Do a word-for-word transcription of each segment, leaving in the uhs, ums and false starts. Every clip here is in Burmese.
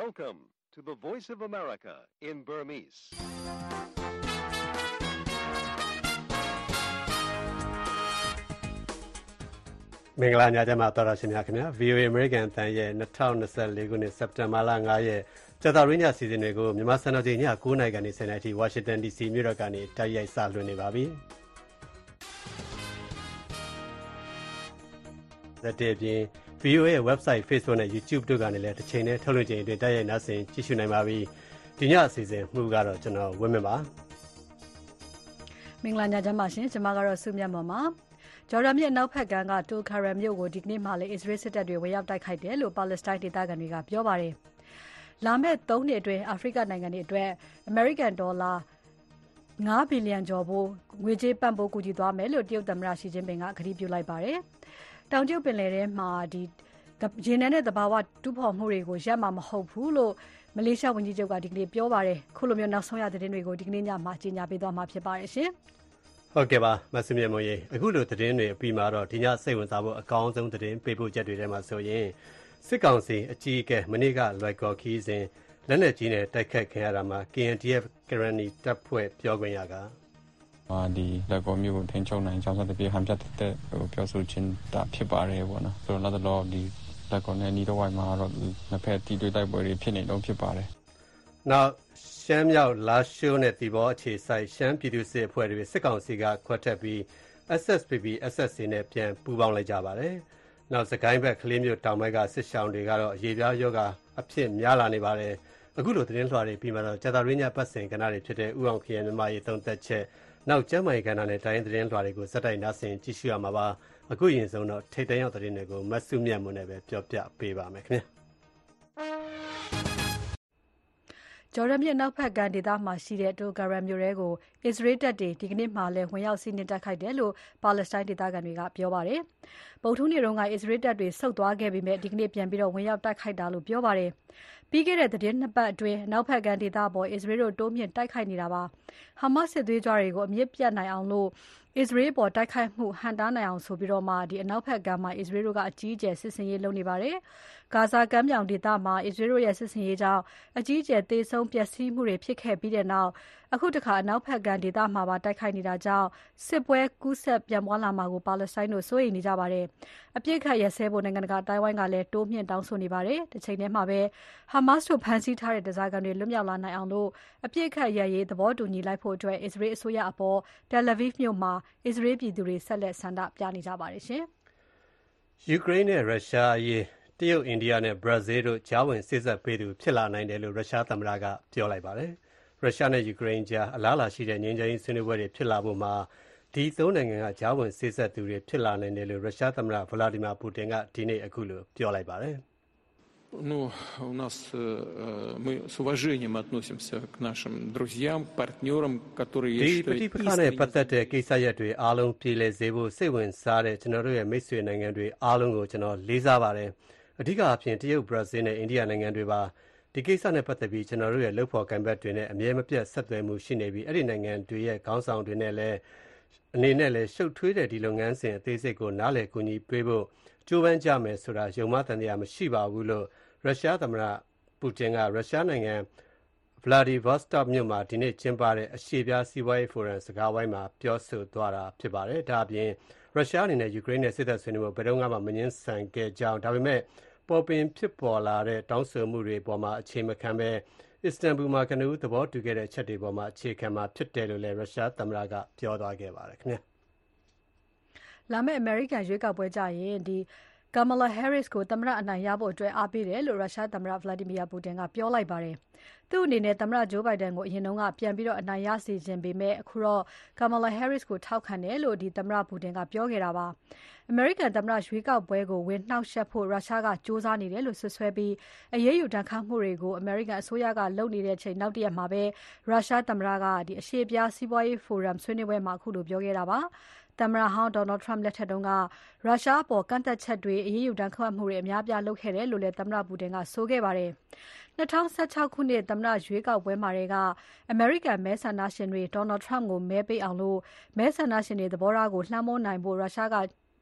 Welcome to the Voice of America in Burmese. ။မင်္ဂလာညချမ်းပါတော်ရရှင်များခင်ဗျာ VOA American အသံရဲ့၂၀၂၄ခုနှစ်စက်တင်ဘာလ၅ရက်ကြာသပတေးညစီစဉ်တွေကိုမြန်မာစံတော်ချိန်ည၉နာရီကနေ၁၀နာရီထိ Washington ဒီ စီ မြို့တော်ကနေတိုက်ရိုက်စလွှင့်နေပါပြီ။သက်တည်းပြင် VOA ရဲ့ website, Facebook နဲ့ YouTube တို့ကနေလည်းတစ်ချိန်နဲ့ထုတ်လွှင့်ချိန်အတွင်းတိုက်ရိုက်နားဆင်ကြည့်ရှုနိုင်ပါပြီ။ဒီညအစီအစဉ်မှုကတော့ကျွန်တော်ဝင်းမင်းပါ။မင်္ဂလာညချမ်းပါရှင်။ကျွန်မကတော့စုမြတ်မော်ပါ။ဂျော်ဒန်မြစ်အနောက်ဘက်ကမ်းကတူခါရမ်မြို့ကိုဒီကနေ့မှလည်းအစ္စရေးစစ်တပ်တွေဝင်ရောက်တိုက်ခိုက်တယ်လို့ပါလက်စတိုင်းဒေသခံတွေကပြောပါတယ်။လာမယ့်၃နှစ်အတွင်းအာဖရိကနိုင်ငံတွေအတွက်အမေရိကန်ဒေါ်လာ၅ဘီလီယံကျော်ဖို့ငွေကြေးပံ့ပိုးကူညီသွားမယ်လို့တရုတ်သမ္မတရှီကျင်းပင်ကကတိပြုလိုက်ပါတယ်။တောင်တရုတ်ပင်လယ်ထဲမှာဒီရေနံနဲ့သဘာဝတူးဖော်မှုတွေကိုရပ်မှာမဟုတ်ဘူးလို့မလေးရှားဝန်ကြီးချုပ်ကဒီကနေ့ပြောပါတယ်။ခုလိုမျိုးနောက်ဆုံးရသတင်းတွေကိုဒီကနေ့ညမှာကြေညာပေးသွားမှာဖြစ်ပါတယ်ရှင်။ဟုတ်ကဲ့ပါမဆုမြတ်မွန်ရေအခုလိုသတင်းတွေအပြီးမှာတော့ဒီညစိတ်ဝင်စားဖို့အကောင်းဆုံးသတင်းပေးပို့ချက်တွေထဲမှာဆိုရင်စစ်ကောင်စီအကြီးအကဲမနေ့ကလွိုက်ကော်ခီးစဉ်လက်နက်ကြီးနဲ့တိုက်ခတ်ခင်ရတာမှာ K N D F ကရနီတပ်ဖွဲ့ပြောခွင့်ရကအာဒီလက်ကောမျိုးကိုထိန်းချုပ်နိုင်ကြောင်းစသဖြင့်ဟန်ပြတဲ့ဟိုပြောဆိုခြင်းတာဖြစ်ပါတယ်ပေါ့နော်ဆိုတော့တော့ဒီလက်ကောနဲ့နီးတော့ဝိုင်းမှာတော့နှစ်ဖက်တီးတွေ့တိုက်ပွဲတွေဖြစ်နေတော့ဖြစ်ပါတယ်နောက်ရှမ်းမြောက်လာရှိုးနဲ့တီဘောအခြေဆိုင်ရှမ်းပြည်သူ့စစ်အဖွဲ့တွေစစ်ကောင်စီကခွဲထွက်ပြီး S S P P S S C နဲ့ပြန်ပူးပေါင်းလိုက်ကြပါတယ်။နောက်စကိုင်းဘက်ကလေးမျိုးတောင်ဘက်ကစစ်ရှောင်းတွေကတော့အရေးပြားယောဂအဖြစ်များလာနေပါတယ်။အခုလိုသတင်းလွှာတွေပြီးမှတော့ကြာသပတေးညပတ်စဉ်ကဏ္ဍတွေဖြစ်တဲ့ဥအောင်ခရိုင်မြန်မာရေးသုံးသက်ချက်နောက်ကျမ်းမာရေးကဏ္ဍနဲ့တိုင်းသတင်းလွှာတွေကိုစက်တိုက်နားဆင်ကြည့်ရှုရမှာပါ။အခုရင်ဆုံးတော့ထိတ်တန့်ရောက်သတင်းတွေကိုမတ်စုမြတ်မွန်နဲ့ပဲပြောပြပေးပါမယ်ခင်ဗျာ။ဂျော်ဒန်မြစ်နောက်ဘက်ကမ်းဒေသမှာရှိတဲ့တူဂရမ်မြို့ရဲကိုအစ္စရေးတပ်တွေဒီကနေ့မှလည်းဝင်ရောက်စီးနင်းတိုက်ခိုက်တယ်လို့ပါလက်စတိုင်းဒေသခံတွေကပြောပါတယ်။ဗုဒ္ဓဟူးနေ့တုန်းကအစ္စရေးတပ်တွေဆုတ်သွားခဲ့ပြီးမြဲဒီကနေ့ပြန်ပြီးတော့ဝင်ရောက်တိုက်ခိုက်တာလို့ပြောပါတယ်။ပြီးခဲ့တဲ့သတင်းနှစ်ပတ်အတွင်းနောက်ဘက်ကမ်းဒေသပေါ်အစ္စရေးတို့တိုးမြင့်တိုက်ခိုက်နေတာပါ။ဟာမတ်စစ်သွေးကြွတွေကိုအမြင့်ပြတ်နိုင်အောင်လို့အစ္စရေးပေါ်တိုက်ခိုက်မှုဟန်တားနိုင်အောင်ဆိုပြီးတော့မှဒီအနောက်ဘက်ကမ်းမှာအစ္စရေးတို့ကအကြီးအကျယ်စစ်ဆင်ရေးလုပ်နေပါတယ်။ဂါဇာကမ်းမြောင်ဒေသမှာအစ္စရေးတို့ရဲ့စစ်ဆင်ရေးကြောင့်အကြီးအကျယ်သေဆုံးပျက်စီးမှုတွေဖြစ်ခဲ့ပြီးတဲ့နောက်အခုတခါအနောက်ဘက်ကမ်းဒေသမှာပါတိုက်ခိုက်နေတာကြောင့်စစ်ပွဲကူးဆက်ပြန်ပွားလာမှာကိုပါလက်စတိုင်းတို့စိုးရိမ်နေကြပါတယ်။အပြစ်ခတ်ရဆဲဖို့နိုင်ငံတကာတိုင်းဝိုင်းကလည်းတိုးမြင့်တောင်းဆိုနေပါတယ်။တစ်ချိန်တည်းမှာပဲဟာမတ်စ်တို့ဖမ်းဆီးထားတဲ့ဒဇာကန်တွေလွတ်မြောက်လာနိုင်အောင်လို့အပြစ်ခတ်ရရေးသဘောတူညီလိုက်ဖို့အတွက်အစ္စရေးအစိုးရအပေါ်တယ်လ်အဗီဗ်မြို့မှာအစ္စရေးပြည်သူတွေဆက်လက်ဆန္ဒပြနေကြပါတယ်ရှင်။ယူကရိန်းနဲ့ရုရှားအရေးတရုတ်အိန္ဒိယနဲ့ဘရာဇီးတို့ကြားဝင်စေ့စပ်ပေးသူဖြစ်လာနိုင်တယ်လို့ရုရှားသမ္မတကပြောလိုက်ပါတယ်။ရုရှားနဲ့ယူကရိန်းကြားအလားအလာရှိတဲ့ငြိမ်းချမ်းရေးဆွေးနွေးပွဲတွေဖြစ်လာဖို့မှာဒီသုံးနိုင်ငံကကြားဝင်စေ့စပ်သူတွေဖြစ်လာနိုင်တယ်လို့ရုရှားသမ္မတဗလာဒီမာပူတင်ကဒီနေ့အခုလိုပြောလိုက်ပါတယ်။ Ну, у нас мы с уважением относимся к нашим друзьям, партнерам, которые я считаю, ဒီပဋိပက္ခနဲ့ပတ်သက်တဲ့ကိစ္စရပ်တွေအားလုံးပြည်လည်စေဖို့စိတ်ဝင်စားတဲ့ကျွန်တော်တို့ရဲ့မိတ်ဆွေနိုင်ငံတွေအားလုံးကိုကျွန်တော်လေးစားပါတယ်။အဓိကအဖြစ်တရုတ်၊ဘရာဇီးနဲ့အိန္ဒိယနိုင်ငံတွေပါဒီကိစ္စနဲ့ပတ်သက်ပြီးကျွန်တော်တို့ရဲ့လုပ်ဖော်ကိုင်ဘက်တွေနဲ့အမြဲမပြတ်ဆက်သွယ်မှုရှိနေပြီးအဲ့ဒီနိုင်ငံတွေရဲ့ခေါင်းဆောင်တွေနဲ့လည်းအနေနဲ့လည်းရှုပ်ထွေးတဲ့ဒီလုပ်ငန်းစဉ်အသေးစိတ်ကိုနားလည်ကူညီပေးဖို့ကြိုးပမ်းကြမယ်ဆိုတာယုံမှတန်တရားမရှိပါဘူးလို့ရုရှားသမ္မတပူတင်ကရုရှားနိုင်ငံဗလာဒီဗော့စတော့မြို့မှာဒီနေ့ကျင်းပတဲ့အရှေ့ပြားစီးပွားရေးဖိုရမ်စကားဝိုင်းမှာပြောဆိုသွားတာဖြစ်ပါတယ်။ဒါအပြင်ရုရှားအနေနဲ့ယူကရိန်းနဲ့စစ်တပ်ဆွေးနွေးဖို့ဘယ်တော့မှမငြင်းဆန်ခဲ့ကြောင်းဒါပေမဲ့ပေါ်ပင်ဖြစ်ပေါ်လာတဲ့တောင်းဆိုမှုတွေပေါ်မှာအခြေမခံပဲအစ္စတန်ဘူလ်မှာကနဦးသဘောတူခဲ့တဲ့ချက်တွေပေါ်မှာအခြေခံမှာဖြစ်တယ်လို့လည်းရုရှားသမ္မတကပြောသွားခဲ့ပါတယ်ခင်ဗျာ။လာမယ့်အမေရိကန်ရွေးကောက်ပွဲကြရင်ဒီKamala Harris ကိုသမ္မတအနိုင်ရဖို့အတွက်အားပေးတယ်လို့ရုရှားသမ္မတ Vladimir Putin ကပြောလိုက်ပါတယ်။သူ့အနေနဲ့သမ္မတ Joe Biden ကိုအရင်ကပြန်ပြီးတော့အနိုင်ရစေချင်ပေမဲ့အခုတော့ Kamala Harris ကိုထောက်ခံတယ်လို့ဒီသမ္မတ Putin ကပြောခဲ့တာပါ။ American သမ္မတရွေးကောက်ပွဲကိုဝင်နှောက်ယှက်ဖို့ရုရှားကစ조사နေတယ်လို့ဆွဆွဲပြီးအရေးယူတန်းခတ်မှုတွေကို American အစိုးရကလုပ်နေတဲ့ချိန်နောက်တရက်မှာပဲရုရှားသမ္မတကဒီအရှေ့ပြားစီးပွားရေးဖိုရမ်ဆွေးနွေးပွဲမှာအခုလိုပြောခဲ့တာပါ။သမ္မတဟောင်း Donald Trump လက်ထက်တုန်းကရုရှားအပေါ်ကန့်သက်ချက်တွေအရေးယူတန်းခတ်မှုတွေအများပြားလုပ်ခဲ့တယ်လို့လည်းသမ္မတပူတင်ကဆိုခဲ့ပါတယ်။၂၀၁၆ခုနှစ်သမ္မတရွေးကောက်ပွဲမှာတွေကအမေရိကန်မဲဆန္ဒရှင်တွေ Donald Trump ကိုမဲပေးအောင်လို့မဲဆန္ဒရှင်တွေသဘောထားကိုလွှမ်းမိုးနိုင်ဖို့ရုရှားက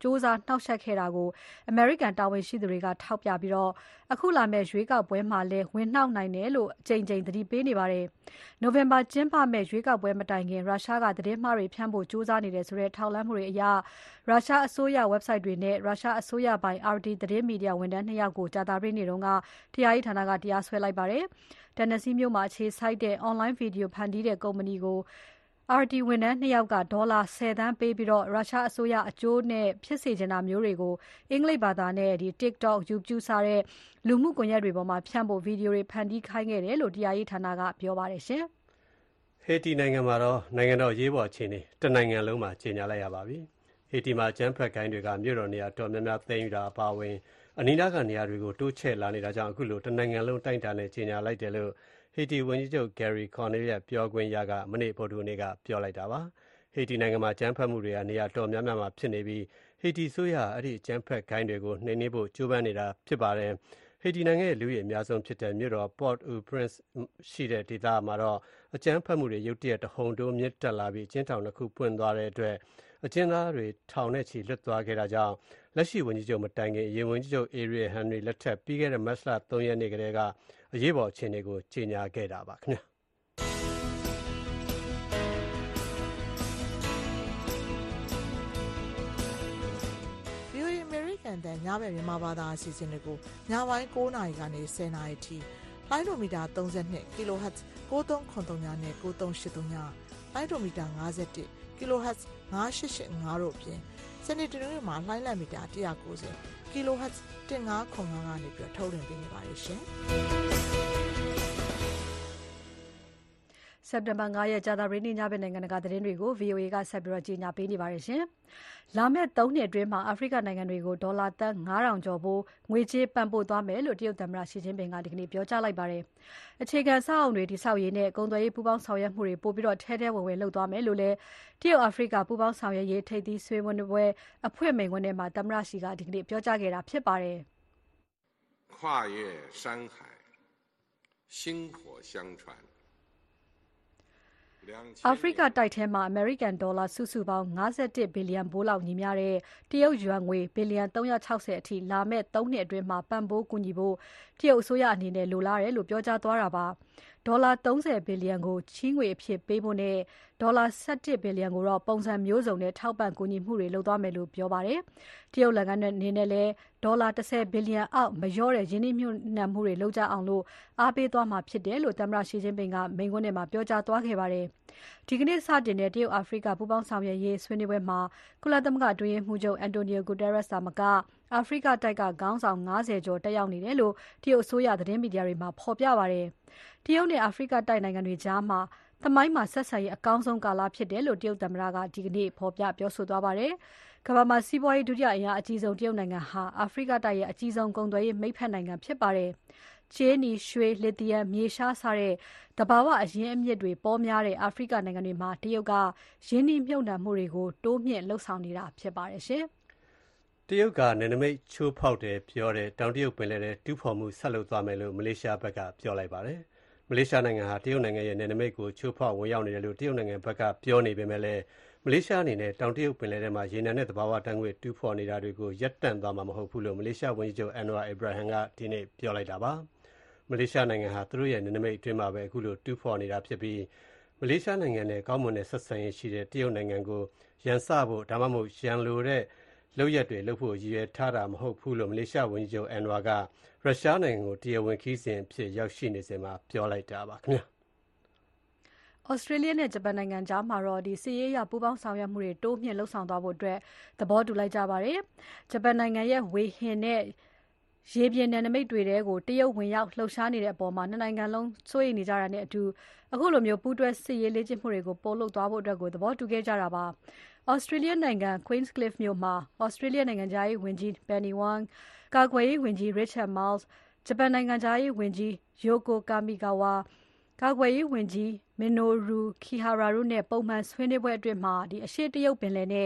စ조사နှောက်ယှက်ခဲ့တာကို American တာဝန်ရှိသူတွေကထောက်ပြပြီးတော့အခုလာမယ့်ရွေးကောက်ပွဲမှာလည်းဝင်နှောက်နိုင်တယ်လို့အကြိမ်ကြိမ်သတိပေးနေပါတယ်။ November ကျင်းပမယ့်ရွေးကောက်ပွဲမတိုင်ခင်ရုရှားကသတင်းမှားတွေဖြန့်ဖို့စ조사နေတယ်ဆိုတဲ့ထောက်လှမ်းမှုတွေအရရုရှားအစိုးရ website တွေနဲ့ရုရှားအစိုးရပိုင် R T သတင်းမီဒီယာဝန်ထမ်းနှစ်ယောက်ကိုကြာသပတေးနေ့တုန်းကတရားရေးဌာနကတရားစွဲလိုက်ပါတယ်။ Tennessee မြို့မှာအခြေစိုက်တဲ့ online video ဖန်တီးတဲ့ကုမ္ပဏီကိုR T ဝန်ထမ်းနှစ်ယောက်ကဒေါ်လာဆယ်သန်းပေးပြီးတော့ရုရှားအစိုးရအကျိုးနဲ့ဖြစ်စေချင်တာမျိုးတွေကိုအင်္ဂလိပ်ဘာသာနဲ့ TikTok, YouTube စတဲ့လူမှုကွန်ရက်တွေပေါ်မှာဖြန့်ဖို့ဗီဒီယိုတွေဖန်တီးခိုင်းခဲ့တယ်လို့တရားရေးဌာနကပြောပါတယ်ရှင်။ ဟေတီနိုင်ငံမှာတော့နိုင်ငံတော်ရေးပေါ်အခြေအနေတနိုင်ငံလုံးမှာကြေညာလိုက်ရပါပြီ။ဟေတီမှာကျန်းဖက်ကိုင်းတွေကမြို့တော်နေရာတော်များများသိမ်းယူတာအပါအဝင်အနီးနားကနေရာတွေကိုတိုးချဲ့လာနေတာကြောင့်အခုလိုတနိုင်ငံလုံးတိုင်းတာနဲ့ကြေညာလိုက်တယ်လို့ဟေတီဝန်ကြီးချုပ် Gary Conille ရဲ့ပြောခွင့်ရကမနေ့ဗုဒ္ဓဟူးနေ့ကပြောလိုက်တာပါ။ဟေတီနိုင်ငံမှာကျန်းဖက်မှုတွေကနေရာတော်များများမှာဖြစ်နေပြီးဟေတီဆိုရအဲ့ဒီကျန်းဖက်ကိုင်းတွေကိုနှိမ်နင်းဖို့ကြိုးပမ်းနေတာဖြစ်ပါတယ်။ဟေတီနိုင်ငံရဲ့လူဦးရေအများဆုံးဖြစ်တဲ့မြို့တော် Port-au-Prince ရှိတဲ့ဒေသမှာတော့အကြမ်းဖက်မှုတွေရုတ်တရက်တဟုန်တိုးမြင့်တက်လာပြီးအကျဉ်းထောင်တစ်ခုပွင့်သွားတဲ့အတွက်အကျဉ်းသားတွေထောင်နဲ့ချီလွတ်သွားခဲ့တာကြောင့်လက်ရှိဝန်ကြီးချုပ်မတိုင်ခင်အရင်ဝန်ကြီးချုပ် Ariel Henry လက်ထက်ပြီးခဲ့တဲ့မတ်လသုံးရက်နေ့ကတည်းကအရေးပေါ်အခြေအနေကိုကြေညာခဲ့တာပါခင်ဗျာတန်ညဘက်မြန်မာဘာသာအစီအစဉ်တွေကိုညပိုင်း၉နာရီကနေ၁၀နာရီထိလိုင်းဒိုမီတာသုံး၂ kHz ၉၃၇၃ညနဲ့၉၃၈၃ညလိုင်းဒိုမီတာ၅၁ kHz ၅၈၈၅တို့အပြင်စနေတနင်္ဂနွေမှာလိုင်းလံမီတာ၁၉၀ kHz ၁၅၇၅ကနေပြီးထုတ်လွှင့်ပေးနေပါတယ်ရှင်စက်တင်ဘာ၅ရက်ကြာသပတေးနေ့ညဘက်နိုင်ငံတကာသတင်းတွေကို V O A ကဆက်ပြီးကြေညာပေးနေပါတယ်ရှင်။လာမယ့်သုံးနှစ်အတွင်းမှာအာဖရိကနိုင်ငံတွေကိုဒေါ်လာသန်း၅ထောင်ကျော်ဖို့ငွေကြေးပံ့ပိုးသွားမယ်လို့တရုတ်သမ္မတရှီကျင်းပင်ကဒီကနေ့ပြောကြားလိုက်ပါတယ်။အခြေခံအဆောက်အအုံတွေတည်ဆောက်ရေးနဲ့ကုန်သွယ်ရေးပူးပေါင်းဆောင်ရွက်မှုတွေပိုပြီးတော့ထဲထဲဝင်ဝင်လုပ်သွားမယ်လို့လည်းတရုတ်အာဖရိကပူးပေါင်းဆောင်ရွက်ရေးထိပ်သီးဆွေးနွေးပွဲအဖွင့်မိန့်ခွန်းထဲမှာသမ္မတရှီကဒီကနေ့ပြောကြားခဲ့တာဖြစ်ပါတယ်။跨越山海薪火相传အာဖရိကတိုက်ထဲမှာ American ဒေါ်လာစုစုပေါင်း၅၁ဘီလီယံဘိုးလောက်ညီမျှတဲ့တရုတ်ယွမ်ငွေဘီလီယံ၃၆၀အထိလာမဲ့၃နှစ်အတွင်းမှာပံ့ပိုးကူညီဖို့တရုတ်အစိုးရအနေနဲ့လိုလားတယ်လို့ပြောကြားသွားတာပါ။ဒေါ်လာ၃၀ဘီလီယံကိုချီးငွေအဖြစ်ပေးဖို့နဲ့ဒေါ်လာ၁၁ဘီလီယံကိုတော့ပုံစံမျိုးစုံနဲ့ထောက်ပံ့ကူညီမှုတွေလုပ်သွားမယ်လို့ပြောပါတယ်။တရုတ်နိုင်ငံအနေနဲ့လည်းဒေါ်လာ၁၀ဘီလီယံအောက်မလျော့တဲ့ရင်းနှီးမြှုပ်နှံမှုတွေလုပ်ကြအောင်လို့အားပေးသွားမှာဖြစ်တယ်လို့သမ္မတရှီကျင်းပင်ကမိန့်ခွန်းထဲမှာပြောကြားသွားခဲ့ပါတယ်။ဒီကနေ့စတင်တဲ့တရုတ်အာဖရိကပူးပေါင်းဆောင်ရွက်ရေးဆွေးနွေးပွဲမှာကုလသမဂ္ဂအတွင်းရေးမှူးချုပ် Antonio Guterres သာမကအာဖရိကတိုက်ကခေါင်းဆောင်၅၀ကျော်တက်ရောက်နေတယ်လို့တရုတ်အစိုးရသတင်းမီဒီယာတွေမှာဖော်ပြပါတယ်။တရုတ်နဲ့အာဖရိကတိုက်နိုင်ငံတွေကြားမှာသမိုင်းမှာဆက်ဆံရေးအကောင်းဆုံးကာလဖြစ်တယ်လို့တရုတ်သမ္မတကဒီကနေ့ဖော်ပြပြောဆိုသွားပါတယ်။ကမ္ဘာမှာစီးပွားရေးဒုတိယအင်အားအကြီးဆုံးတရုတ်နိုင်ငံဟာအာဖရိကတိုက်ရဲ့အကြီးဆုံးကုန်သွယ်ရေးမိတ်ဖက်နိုင်ငံဖြစ်ပါတယ်။ကြေးနီ၊ရွှေ၊လစ်သီယမ်၊မြေရှားစတဲ့သဘာဝအရင်းအမြစ်တွေပေါများတဲ့အာဖရိကနိုင်ငံတွေမှာတရုတ်ကရင်းနှီးမြှုပ်နှံမှုတွေကိုတိုးမြှင့်လှုပ်ဆောင်နေတာဖြစ်ပါတယ်ရှင်။တရုတ်ကနယ်နိမိတ်ချိုးဖောက်တယ်ပြောတဲ့တောင်တရုတ်ပင်လယ်ထဲတူးဖော်မှုဆက်လုပ်သွားမယ်လို့မလေးရှားဘက်ကပြောလိုက်ပါတယ်။မလေးရှားနိုင်ငံဟာတရုတ်နိုင်ငံရဲ့နယ်နိမိတ်ကိုချိုးဖောက်ဝင်ရောက်နေတယ်လို့တရုတ်နိုင်ငံဘက်ကပြောနေပေမဲ့လည်းမလေးရှားအနေနဲ့တောင်တရုတ်ပင်လယ်ထဲမှာရေနံနဲ့သဘာဝဓာတ်ငွေ့တူးဖော်နေတာတွေကိုရပ်တန့်သွားမှာမဟုတ်ဘူးလို့မလေးရှားဝန်ကြီးချုပ် Anwar Ibrahim ကဒီနေ့ပြောလိုက်တာပါ။မလေးရှားနိုင်ငံဟာသူတို့ရဲ့နယ်နိမိတ်အတွင်းမှာပဲအခုလိုတူးဖော်နေတာဖြစ်ပြီးမလေးရှားနိုင်ငံနဲ့ကောင်းမွန်တဲ့ဆက်ဆံရေးရှိတဲ့တရုတ်နိုင်ငံကိုရန်စဖို့ဒါမှမဟုတ်ရန်လိုတဲ့လုပ်ရက်တွေလုပ်ဖို့ရည်ရွယ်ထားတာမဟုတ်ဘူးလို့မလေးရှားဝန်ကြီးချုပ် Anwar ကရုရှားနိုင်ငံကိုတရားဝင်ခီးစဉ်အဖြစ်ရောက်ရှိနေစဉ်မှာပြောလိုက်တာပါခင်ဗျာ။ဩစတြေးလျနဲ့ဂျပန်နိုင်ငံကြားမှာတော့ဒီစစ်ရေးအရပူးပေါင်းဆောင်ရွက်မှုတွေတိုးမြှင့်လှုပ်ဆောင်သွားဖို့အတွက်သဘောတူလိုက်ကြပါတယ်။ဂျပန်နိုင်ငံရဲ့ဝေဟင်နဲ့ရေပြင်နယ်နိမိတ်တွေထဲကိုတရုတ်ဝင်ရောက်လှုပ်ရှားနေတဲ့အပေါ်မှာနှစ်နိုင်ငံလုံးစိုးရိမ်နေကြတာနဲ့အတူအခုလိုမျိုးပူးတွဲစစ်ရေးလေ့ကျင့်မှုတွေကိုပိုလုပ်သွားဖို့အတွက်ကိုသဘောတူခဲ့ကြတာပါ။ Australia နိုင်ငံ Queenscliff မြို့မှာ Australia နိုင်ငံသားရေးဝန်ကြီး Penny Wong ကာကွယ်ရေးဝန်ကြီး Richard Marles ဂျပန်နိုင်ငံသားရေးဝန်ကြီး Yoko Kamikawa ကာကွယ်ရေးဝန်ကြီး Minoru Kihara တို့နဲ့ပုံမှန်ဆွေးနွေးပွဲအတွင်းမှာဒီအရှေ့တရုတ်ပင်လယ်နဲ့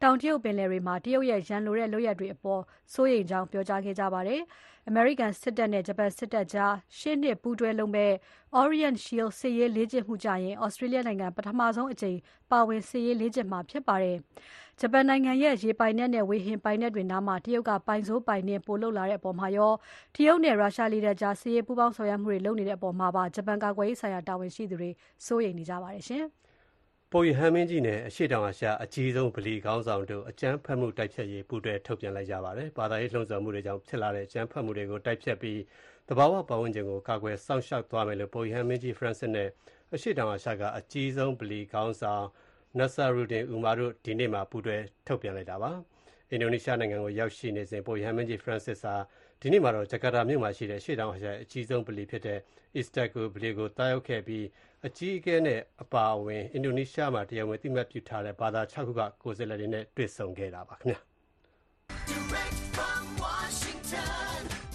တောင်တရုတ်ပင်လယ်တွေမှာတရုတ်ရဲ့ရန်လိုတဲ့လုပ်ရပ်တွေအပေါ်စိုးရိမ်ကြောင်းပြောကြားခဲ့ကြပါတယ်။ အမေရိကန်စစ်တပ်နဲ့ဂျပန်စစ်တပ်ကြားရှေ့နှစ်ပူးတွဲလုပ်မဲ့ Orient Shield စစ်ရေးလေ့ကျင့်မှုကြရင် Australia နိုင်ငံပထမဆုံးအကြိမ်ပါဝင်စစ်ရေးလေ့ကျင့်မှာဖြစ်ပါတယ်။ ဂျပန်နိုင်ငံရဲ့ရေပိုင်နက်နဲ့ဝေဟင်ပိုင်နက်တွေနားမှာတရုတ်ကပိုင်စိုးပိုင်နင်းပိုလုပ်လာတဲ့အပေါ်မှာရောတရုတ်နဲ့ရုရှားလေတပ်ကြားစစ်ရေးပူးပေါင်းဆောင်ရွက်မှုတွေလုပ်နေတဲ့အပေါ်မှာပါဂျပန်ကာကွယ်ရေးဆိုင်ရာတာဝန်ရှိသူတွေစိုးရိမ်နေကြပါတယ်ရှင်။ပုပ်ရဟန်းမင်းကြီးနဲ့အရှေ့တောင်အာရှအကြီးဆုံးဗလီခေါင်းဆောင်တို့အကြမ်းဖက်မှုတိုက်ဖျက်ရေးပူးတွဲထုတ်ပြန်လိုက်ကြပါတယ်။ဘာသာရေးလှုံ့ဆော်မှုတွေကြောင့်ဖြစ်လာတဲ့အကြမ်းဖက်မှုတွေကိုတိုက်ဖျက်ပြီးသဘာဝပတ်ဝန်းကျင်ကိုကာကွယ်စောင့်ရှောက်သွားမယ်လို့ပုပ်ရဟန်းမင်းကြီး Francis နဲ့အရှေ့တောင်အာရှကအကြီးဆုံးဗလီခေါင်းဆောင် Nasaruddin Umar တို့ဒီနေ့မှာပူးတွဲထုတ်ပြန်လိုက်တာပါ။အင်ဒိုနီးရှားနိုင်ငံကိုရောက်ရှိနေစဉ်ပုပ်ရဟန်းမင်းကြီး Francis ဟာဒီနေ့မှာတော့ဂျကာတာမြို့မှာရှိတဲ့အရှေ့တောင်အာရှအကြီးဆုံးဗလီဖြစ်တဲ့ Istanbul ဗလီကိုတားရောက်ခဲ့ပြီးအကြီးအကဲနဲ့အပါအဝင်အင်ဒိုနီးရှားမှာတရားဝင်အသိအမှတ်ပြုထားတဲ့ဘာသာခြောက်ခုကကိုယ်စားလှယ်တွေနဲ့တွေ့ဆုံခဲ့တာပါခင်ဗျာ။ Direct from Washington,